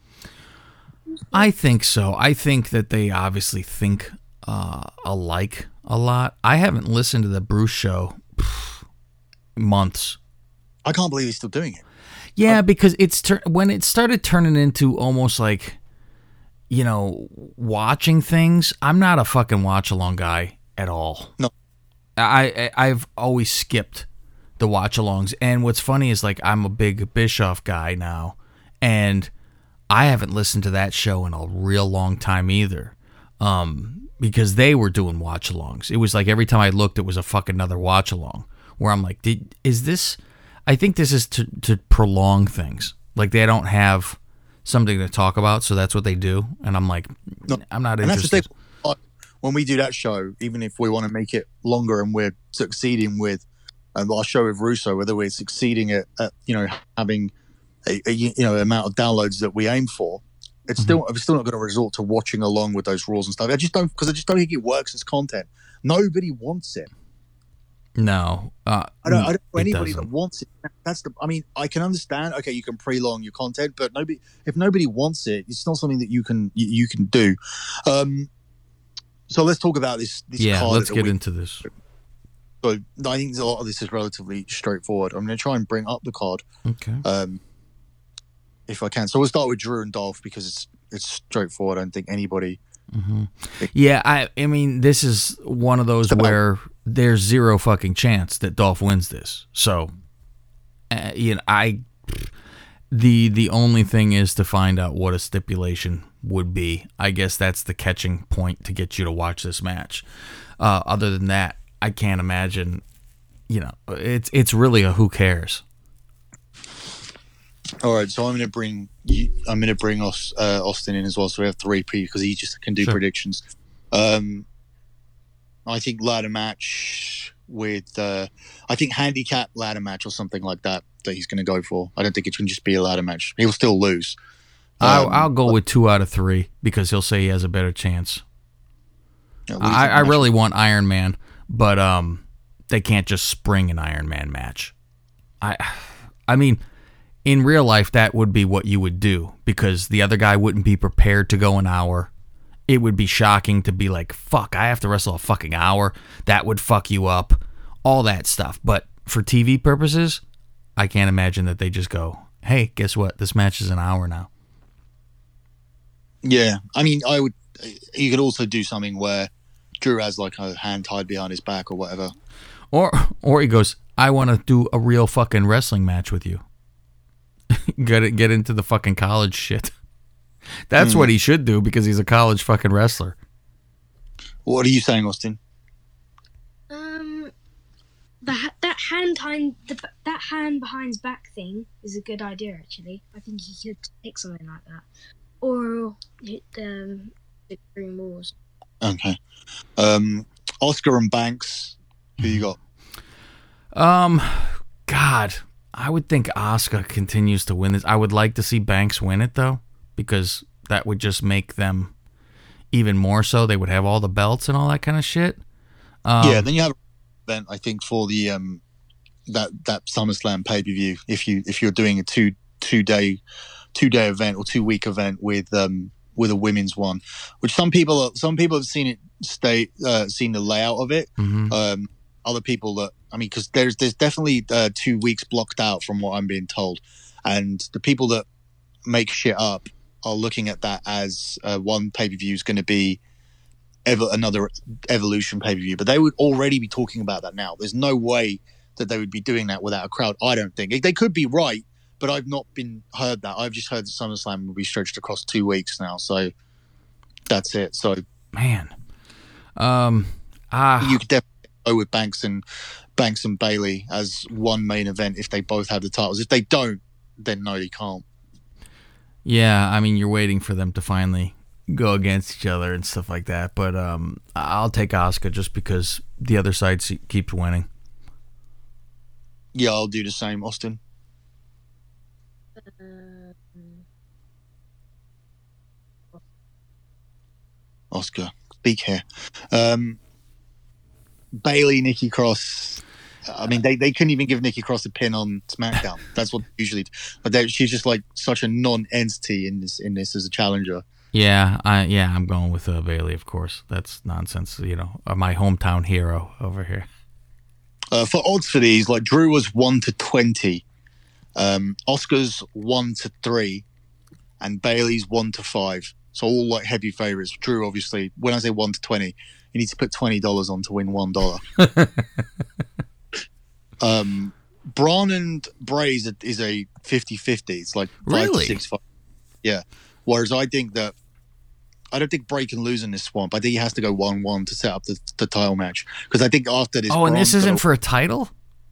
I think so. I think that they obviously think uh, alike a lot. I haven't listened to the Bruce show pff, months. I can't believe he's still doing it. Yeah, I, because it's tur- when it started turning into almost like, you know, watching things. I'm not a fucking watch along guy at all. No, I, I I've always skipped the watch alongs. And what's funny is like I'm a big Bischoff guy now, and I haven't listened to that show in a real long time either, um, because they were doing watch alongs. It was like every time I looked, it was a fucking another watch along. Where I'm like, Did, is this? I think this is to to prolong things. Like they don't have something to talk about, so that's what they do. And I'm like, no. I'm not and interested. That's the thing. When we do that show, even if we want to make it longer and we're succeeding with um, our show with Russo, whether we're succeeding at, at you know having A, a you know amount of downloads that we aim for, it's mm-hmm. still I'm still not going to resort to watching along with those rules and stuff. I just don't because I just don't think it works as content. Nobody wants it. No, uh, I don't. I don't know anybody that wants it. That's the. I mean, I can understand. Okay, you can prolong your content, but nobody. If nobody wants it, it's not something that you can you, you can do. Um. So let's talk about this. this yeah, card let's get we, into this. So I think a lot of this is relatively straightforward. I'm going to try and bring up the card. Okay. Um. If I can, so we'll start with Drew and Dolph because it's it's straightforward. I don't think anybody. Mm-hmm. Yeah, I I mean this is one of those where there's zero fucking chance that Dolph wins this. So, uh, you know, I the the only thing is to find out what a stipulation would be. I guess that's the catching point to get you to watch this match. Uh, other than that, I can't imagine. You know, it's it's really a who cares. All right, so I'm going to bring you, I'm going to bring Aus, uh, Austin in as well. So we have three P because he just can do sure. predictions. Um, I think ladder match with, uh, I think handicap ladder match or something like that that he's going to go for. I don't think it can just be a ladder match. He'll still lose. Um, I'll, I'll go with two out of three because he'll say he has a better chance. Yeah, I, I really want Iron Man, but um, they can't just spring an Iron Man match. I, I mean. In real life, that would be what you would do because the other guy wouldn't be prepared to go an hour. It would be shocking to be like, fuck, I have to wrestle a fucking hour. That would fuck you up. All that stuff. But for T V purposes, I can't imagine that they just go, hey, guess what? This match is an hour now. Yeah. I mean, I would. You could also do something where Drew has like a hand tied behind his back or whatever. Or, or he goes, I want to do a real fucking wrestling match with you. get it, get into the fucking college shit. That's mm. what he should do because he's a college fucking wrestler. What are you saying, Austin? Um, the that hand behind the that hand behind his back thing is a good idea. Actually, I think he could pick something like that, or hit um, the green walls. Okay. Um, Oscar and Banks. Who you got? Um, God. I would think Asuka continues to win this. I would like to see Banks win it, though, because that would just make them even more so. They would have all the belts and all that kind of shit. Um, yeah, then you have an event, I think, for the um, that that SummerSlam pay per view. If you if you're doing a two two day two day event or two week event with um with a women's one, which some people some people have seen it stay uh, seen the layout of it. Mm-hmm. Um, other people that I mean, because there's there's definitely uh, two weeks blocked out from what I'm being told, and the people that make shit up are looking at that as uh, one pay per view is going to be ever another Evolution pay per view, but they would already be talking about that now. There's no way that they would be doing that without a crowd. I don't think they could be right, but I've not been heard that. I've just heard that SummerSlam will be stretched across two weeks now, so that's it. So man, um, ah, you could definitely go with Banks and Banks and Bailey as one main event if they both have the titles. If they don't, then no, they can't. Yeah, I mean, you're waiting for them to finally go against each other and stuff like that. But um, I'll take Asuka just because the other side keeps winning. Yeah, I'll do the same, Austin. Uh, Oscar, speak here. Um, Bailey, Nikki Cross. I mean, they, they couldn't even give Nikki Cross a pin on SmackDown. That's what usually. But they, she's just like such a non-entity in this in this as a challenger. Yeah, I yeah, I'm going with uh, Bailey, of course. That's nonsense. You know, uh, my hometown hero over here. Uh, for odds for these, like Drew was one to twenty, um, Oscar's one to three, and Bailey's one to five. So all like heavy favorites. Drew, obviously, when I say one to twenty, you need to put twenty dollars on to win one dollar. um, Braun and Bray is a, is a fifty-fifty. It's like five really? to six, five. Yeah. Whereas I think that I don't think Bray can lose in this swamp. I think he has to go one one to set up the, the title match. Because I think after this... Oh, and this isn't title, for a title?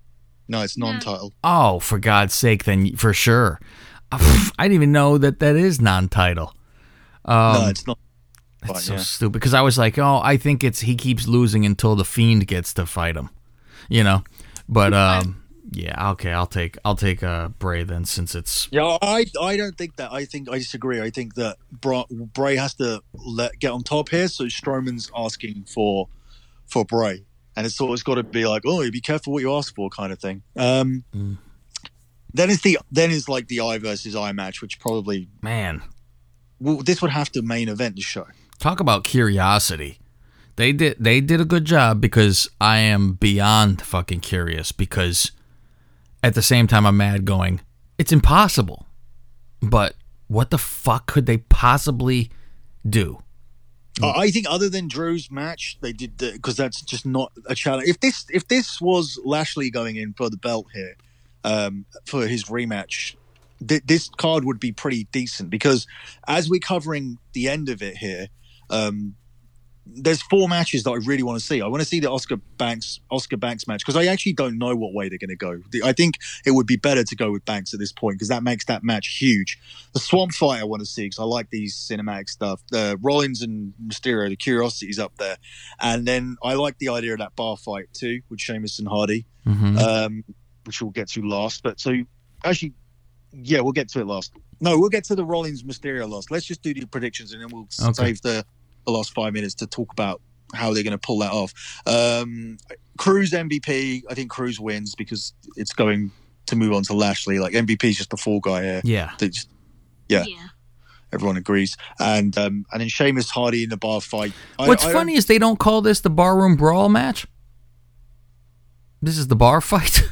No, it's non-title. Oh, for God's sake, then for sure. I didn't even know that that is non-title. Um, no, it's not. That's But, so yeah. stupid. Because I was like, oh, I think it's he keeps losing until the Fiend gets to fight him. You know? But, um, yeah, okay, I'll take I'll take uh, Bray then, since it's... Yeah, I I don't think that. I think I disagree. I think that Bra- Bray has to let get on top here. So Strowman's asking for for Bray, and it's always got to be like, oh, be careful what you ask for, kind of thing. Um, Mm. Then it's the then is like the I versus I match, which probably Man, well, this would have to main event the show. talk about curiosity. They did they did a good job, because I am beyond fucking curious, because at the same time I'm mad going, it's impossible. But what the fuck could they possibly do? Uh, I think other than Drew's match, they did because that's just not a challenge. If this if this was Lashley going in for the belt here, um, for his rematch, th- this card would be pretty decent, because as we're covering the end of it here, um, there's four matches that I really want to see. I want to see the Oscar Banks Oscar Banks match, because I actually don't know what way they're going to go. The, I think it would be better to go with Banks at this point, because that makes that match huge. The Swamp Fight I want to see, because I like these cinematic stuff. The Rollins and Mysterio, the curiosity's up there, and then I like the idea of that bar fight too with Sheamus and Hardy, Mm-hmm. um, which we'll get to last. But so actually, yeah, we'll get to it last. No, we'll get to the Rollins Mysterio last. Let's just do the predictions, and then we'll Okay. save the. the last five minutes to talk about how they're going to pull that off. Um, Cruz M V P, I think Cruz wins, because it's going to move on to Lashley. Like M V P is just the fall guy here. Yeah. They just, yeah, Yeah. everyone agrees. And um, and then Sheamus Hardy in the bar fight. I- What's I funny is they don't call this the barroom brawl match. This is the bar fight.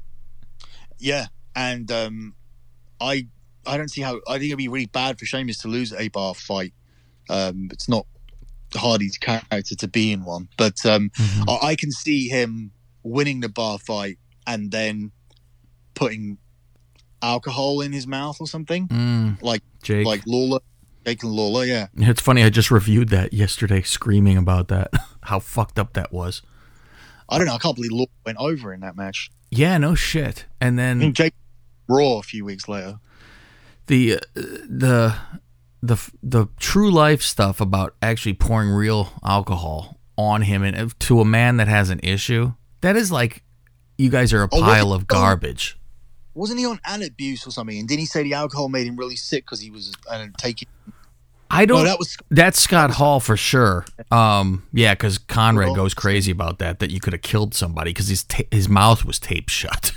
Yeah, and um, I I don't see how. I think it'd be really bad for Sheamus to lose a bar fight. Um, it's not Hardy's character to be in one, but um, Mhm. I, I can see him winning the bar fight and then putting alcohol in his mouth or something, Mm, like Jake. like Lawler, Jake and Lawler. Yeah, It's funny, I just reviewed that yesterday, screaming about that. How fucked up that was. I don't know. I can't believe Lawler went over in that match. Yeah, no shit. And I mean, then Jake Raw a few weeks later. the uh, the the the true life stuff about actually pouring real alcohol on him and to a man that has an issue. That is like, you guys are a Oh, pile was of it- oh. garbage. Wasn't he on an abuse or something? And didn't he say the alcohol made him really sick because he was uh, taking? I don't. No, that was That's Scott Hall for sure. Um, yeah, because Conrad Well, goes crazy about that. That you could have killed somebody because his ta- his mouth was taped shut.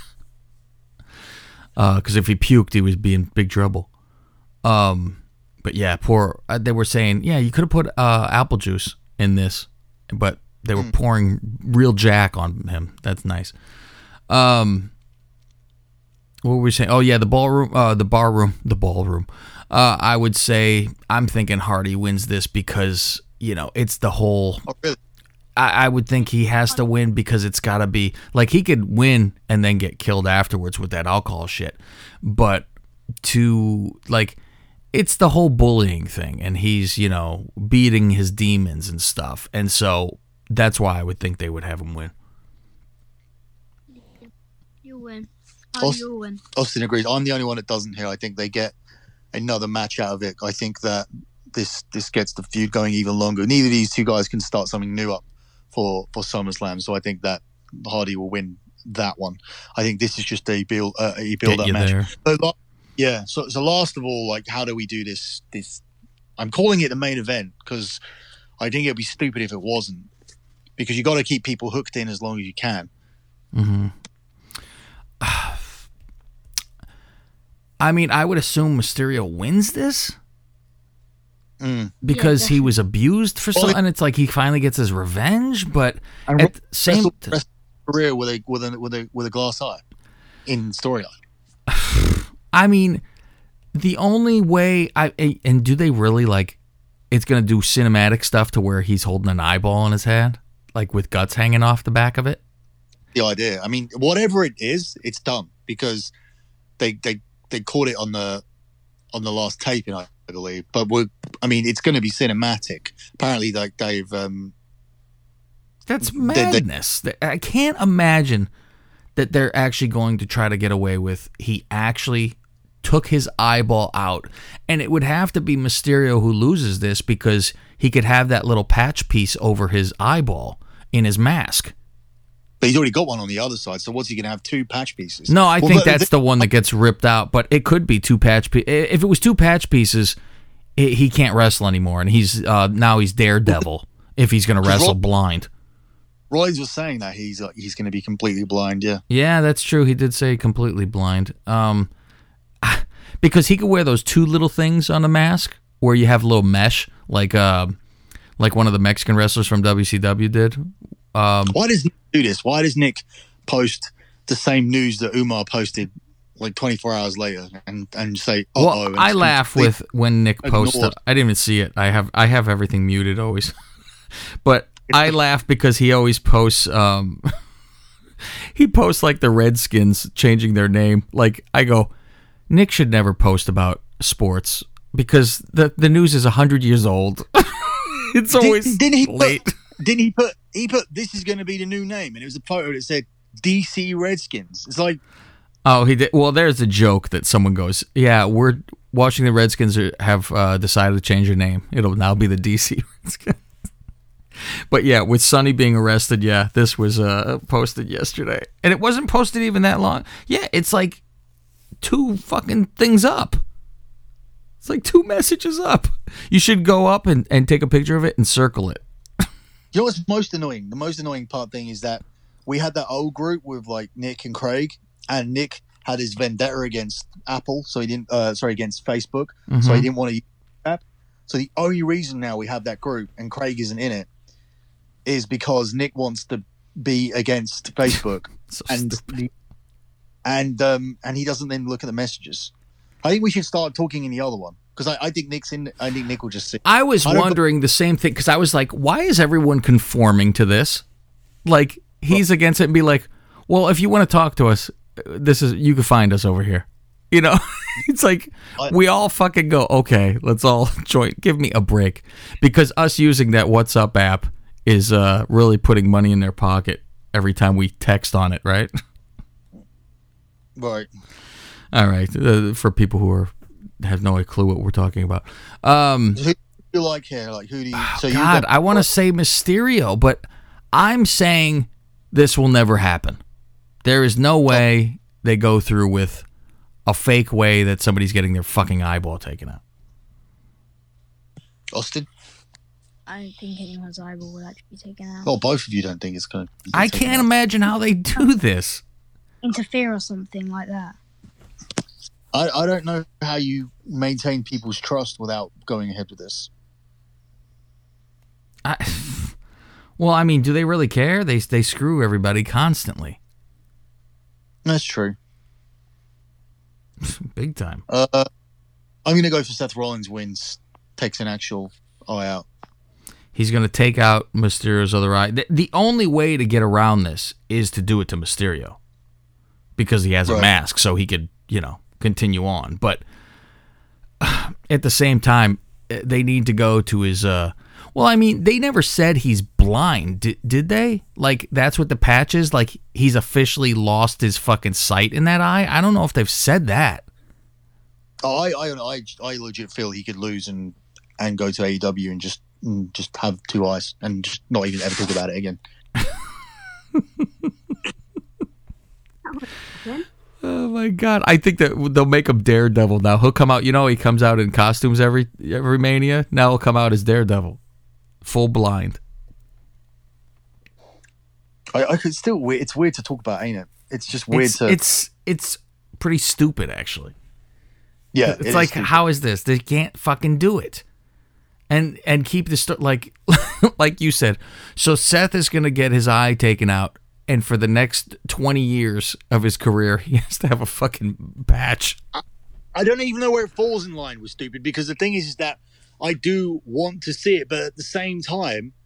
Because if he puked, he was being big trouble. Um, but yeah, poor. Uh, they were saying, yeah, you could have put uh, apple juice in this, but they were Hmm. pouring real Jack on him. That's nice. Um, what were we saying? Oh yeah, the ballroom, uh, the bar room, the ballroom. Uh, I would say I'm thinking Hardy wins this because, you know, it's the whole. oh, really? I, I would think he has to win because it's got to be like he could win and then get killed afterwards with that alcohol shit, but to like, it's the whole bullying thing, and he's, you know, beating his demons and stuff, and so that's why I would think they would have him win. You'll win. Oh, Aus- you'll win. Austin agrees. I'm the only one that doesn't here. I think they get another match out of it. I think that this this gets the feud going even longer. Neither of these two guys can start something new up for for SummerSlam, so I think that Hardy will win that one. I think this is just a build uh, a build Get up you match. there. So, la- yeah. So so last of all, like, how do we do this? This I'm calling it the main event because I think it'd be stupid if it wasn't, because you got to keep people hooked in as long as you can. Mm-hmm. I mean, I would assume Mysterio wins this Mm. because Yeah, he was abused for Well, something. It's like he finally gets his revenge, but And at the same wrestled t- the rest of his career with a with a with a with a glass eye in storyline. I mean, the only way I and do they really like it's gonna do cinematic stuff to where he's holding an eyeball in his hand, like with guts hanging off the back of it? The idea. I mean, whatever it is, it's dumb because they they they caught it on the on the last taping, I believe. But we're, I mean, it's going to be cinematic. Apparently, like they've um, That's they- madness. I can't imagine that they're actually going to try to get away with he actually took his eyeball out. And it would have to be Mysterio who loses this because he could have that little patch piece over his eyeball in his mask. but he's already got one on the other side. So what's he going to have? Two patch pieces? No, I Well, think but that's the one that gets ripped out, but it could be two patch pieces. If it was two patch pieces, i he can't wrestle anymore, and he's uh, now he's Daredevil if he's going to wrestle Rob- blind. Royce was saying that he's uh, he's going to be completely blind. Yeah. Yeah, that's true. He did say completely blind. Um, because he could wear those two little things on the mask where you have a little mesh, like uh, like one of the Mexican wrestlers from W C W did. Um, Why does Nick do this? Why does Nick post the same news that Umar posted like twenty-four hours later and, and say, "Oh, well, and I it's laugh complete- with when Nick posts. ignored. I didn't even see it. I have I have everything muted always, but I laugh because he always posts. Um, he posts like the Redskins changing their name. Like I go, Nick should never post about sports because the the news is a hundred years old. It's always Did, didn't he late. Put, didn't he put? He put this is going to be the new name, and it was a photo that said D C Redskins. It's like Oh, he did. Well, there's a joke that someone goes, "Yeah, we're watching the Redskins are- have uh, decided to change their name. It'll now be the D C Redskins." But yeah, with Sonny being arrested, yeah, this was uh, posted yesterday, and it wasn't posted even that long. Yeah, it's like two fucking things up. It's like two messages up. You should go up and, and take a picture of it and circle it. you know what's most annoying? The most annoying part thing is that we had that old group with like Nick and Craig, and Nick had his vendetta against Apple, so he didn't. Uh, sorry, against Facebook, so Mhm. he didn't want to use the app. So the only reason now we have that group and Craig isn't in it is because Nick wants to be against Facebook, So and stupid. and um and he doesn't then look at the messages. I think we should start talking in the other one because I, I think Nick's in. I think Nick will just see. I was I don't- wondering the same thing because I was like, why is everyone conforming to this? Like he's against it and be like, well, if you want to talk to us, this is you can find us over here. You know, it's like I- we all fucking go, okay, let's all join. Give me a break because us using that WhatsApp app is uh, really putting money in their pocket every time we text on it, right? Right. All right, uh, for people who are have no clue what we're talking about. Um, Who do you like here? Like who do you? so you God, got- I want to say Mysterio, but I'm saying this will never happen. There is no way they go through with a fake way that somebody's getting their fucking eyeball taken out. Austin. I don't think anyone's eyeball will actually be taken out. Oh, both of you don't think it's going to. I can't imagine how they do this. Interfere or something like that. I, I don't know how you maintain people's trust without going ahead with this. I, well, I mean, do they really care? They they screw everybody constantly, That's true. big time. Uh, I'm going to go for Seth Rollins wins, takes an actual eye out. He's going to take out Mysterio's other eye. The, the only way to get around this is to do it to Mysterio because he has a Right. mask, so he could, you know, continue on. But uh, at the same time, uh, they need to go to his. Uh, well, I mean, they never said he's blind, did, did they? Like that's what the patch is. Like he's officially lost his fucking sight in that eye. I don't know if they've said that. Oh, I, I, I, I legit feel he could lose and and go to A E W and just and just have two eyes and just not even ever talk about it again. Oh my god! I think that they'll make him Daredevil now. He'll come out. You know, he comes out in costumes every every Mania. Now he'll come out as Daredevil, full blind. I, I could still weird. It's weird to talk about, ain't it? It's just weird it's, to. It's it's pretty stupid, actually. Yeah, it's it like, is how is this? They can't fucking do it, and and keep the sto- like like you said. So Seth is gonna get his eye taken out, and for the next twenty years of his career, he has to have a fucking patch. I, I don't even know where it falls in line with stupid, because the thing is, is that I do want to see it, but at the same time,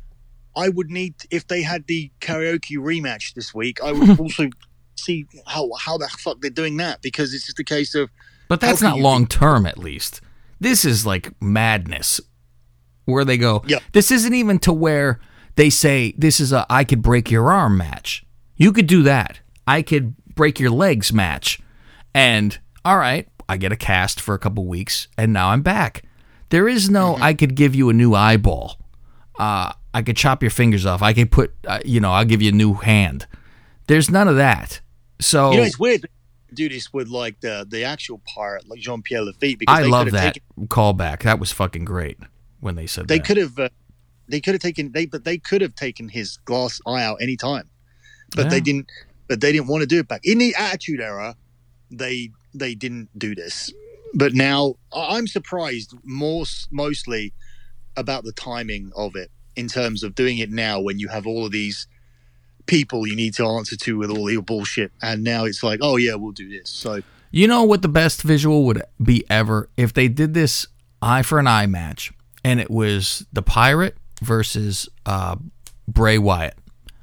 I would need, if they had the karaoke rematch this week, I would also see how how the fuck they're doing that, because it's just a case of. But that's not long term, at least. This is like madness, where they go. Yep. This isn't even to where they say this is a I could break your arm match. You could do that. I could break your legs match, and all right, I get a cast for a couple weeks, and now I'm back. There is no mm-hmm. I could give you a new eyeball. Uh, I could chop your fingers off. I could put, uh, you know, I'll give you a new hand. There's none of that. So you know, it's weird. Do this with like the the actual pirate, like Jean-Pierre Lafitte. Because I they love that taken, callback. That was fucking great when they said they that. could have, uh, they could have taken they, but they could have taken his glass eye out any time, but yeah. they didn't. But they didn't want to do it back in the Attitude Era. They they didn't do this, but now I'm surprised more mostly about the timing of it in terms of doing it now when you have all of these people you need to answer to with all your bullshit, and now it's like, oh yeah, we'll do this. So you know what the best visual would be ever? If they did this eye for an eye match, and it was the Pirate versus uh, Bray Wyatt,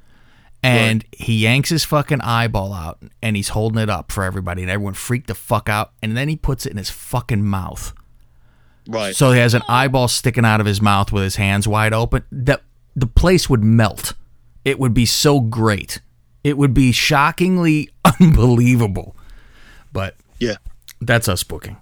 and right. he yanks his fucking eyeball out, and he's holding it up for everybody, and everyone freaked the fuck out, and then he puts it in his fucking mouth. Right. So he has an eyeball sticking out of his mouth with his hands wide open. That the place would melt. It would be so great. It would be shockingly unbelievable. But yeah, that's us booking.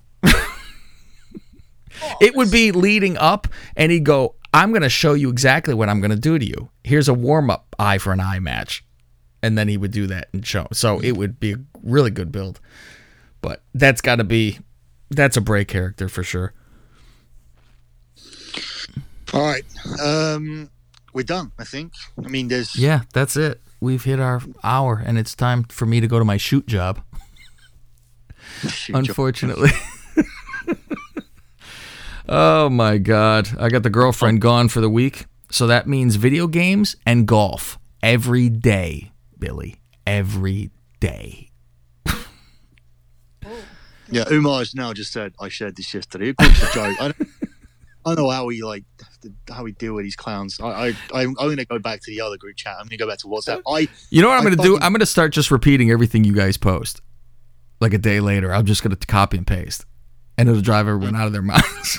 It would be leading up, and he'd go, I'm going to show you exactly what I'm going to do to you. Here's a warm-up eye for an eye match. And then he would do that and show. So it would be a really good build. But that's got to be, that's a Bray character for sure. All right. Um... We're done, I think. I mean, there's... Yeah, that's it. We've hit our hour, and it's time for me to go to my shoot job. Shoot Unfortunately. Job. Oh, my God. I got the girlfriend gone for the week, so that means video games and golf every day, Billy. Every day. Yeah, Umar's now just said, I shared this yesterday. Of course, it's a joke. I don't... I don't know how we like how we deal with these clowns. I, I I'm going to go back to the other group chat. I'm going to go back to WhatsApp. I you know what I'm going to fucking... do? I'm going to start just repeating everything you guys post. Like a day later, I'm just going to copy and paste, and it'll drive everyone out of their minds.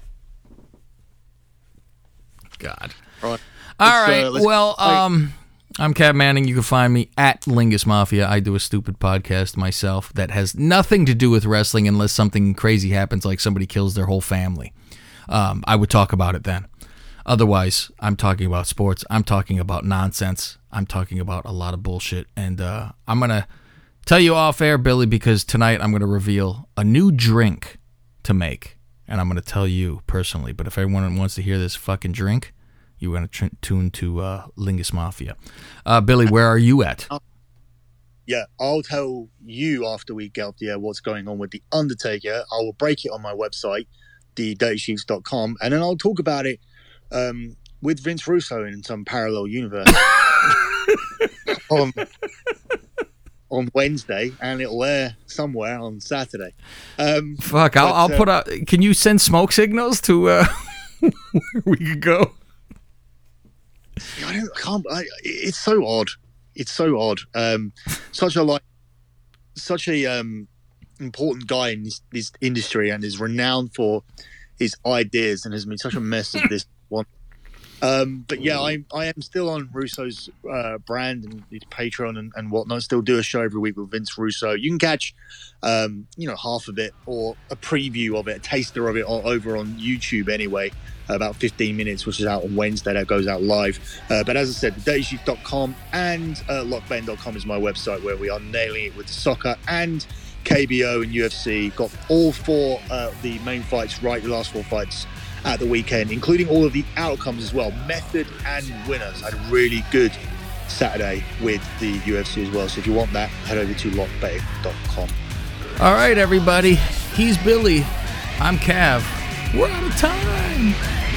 God. All right. All right. Uh, well, um, I'm Cab Manning. You can find me at Lingus Mafia. I do a stupid podcast myself that has nothing to do with wrestling unless something crazy happens, like somebody kills their whole family. Um, I would talk about it then. Otherwise, I'm talking about sports. I'm talking about nonsense. I'm talking about a lot of bullshit. And uh, I'm going to tell you off air, Billy, because tonight I'm going to reveal a new drink to make. And I'm going to tell you personally. But if everyone wants to hear this fucking drink, you're going to tr- tune to uh, Lingus Mafia. Uh, Billy, where are you at? Yeah, I'll tell you after we get off the air what's going on with The Undertaker. I will break it on my website, the dirty sheets dot com, and then I'll talk about it um, with Vince Russo in some parallel universe on, on Wednesday, and it'll air somewhere on Saturday. Um, Fuck, I'll, but, I'll uh, put out... Can you send smoke signals to uh, where we could go? I don't, I can't... I, it's so odd. It's so odd. Um, such a, like... Such a... Um, important guy in this, this industry and is renowned for his ideas and has made such a mess of this one. Um, but yeah, I I am still on Russo's uh, brand and his Patreon and, and whatnot. Still do a show every week with Vince Russo. You can catch, um, you know, half of it or a preview of it, a taster of it over on YouTube anyway. About fifteen minutes, which is out on Wednesday. That goes out live. Uh, but as I said, the dirty sheets dot com and uh, lockbane dot com is my website where we are nailing it with the soccer and K B O and U F C. Got all four uh, the main fights right, the last four fights at the weekend, including all of the outcomes as well, method and winners. Had a really good Saturday with the U F C as well. So if you want that, head over to lock betting dot com. All right, everybody. He's Billy. I'm Cav. We're out of time.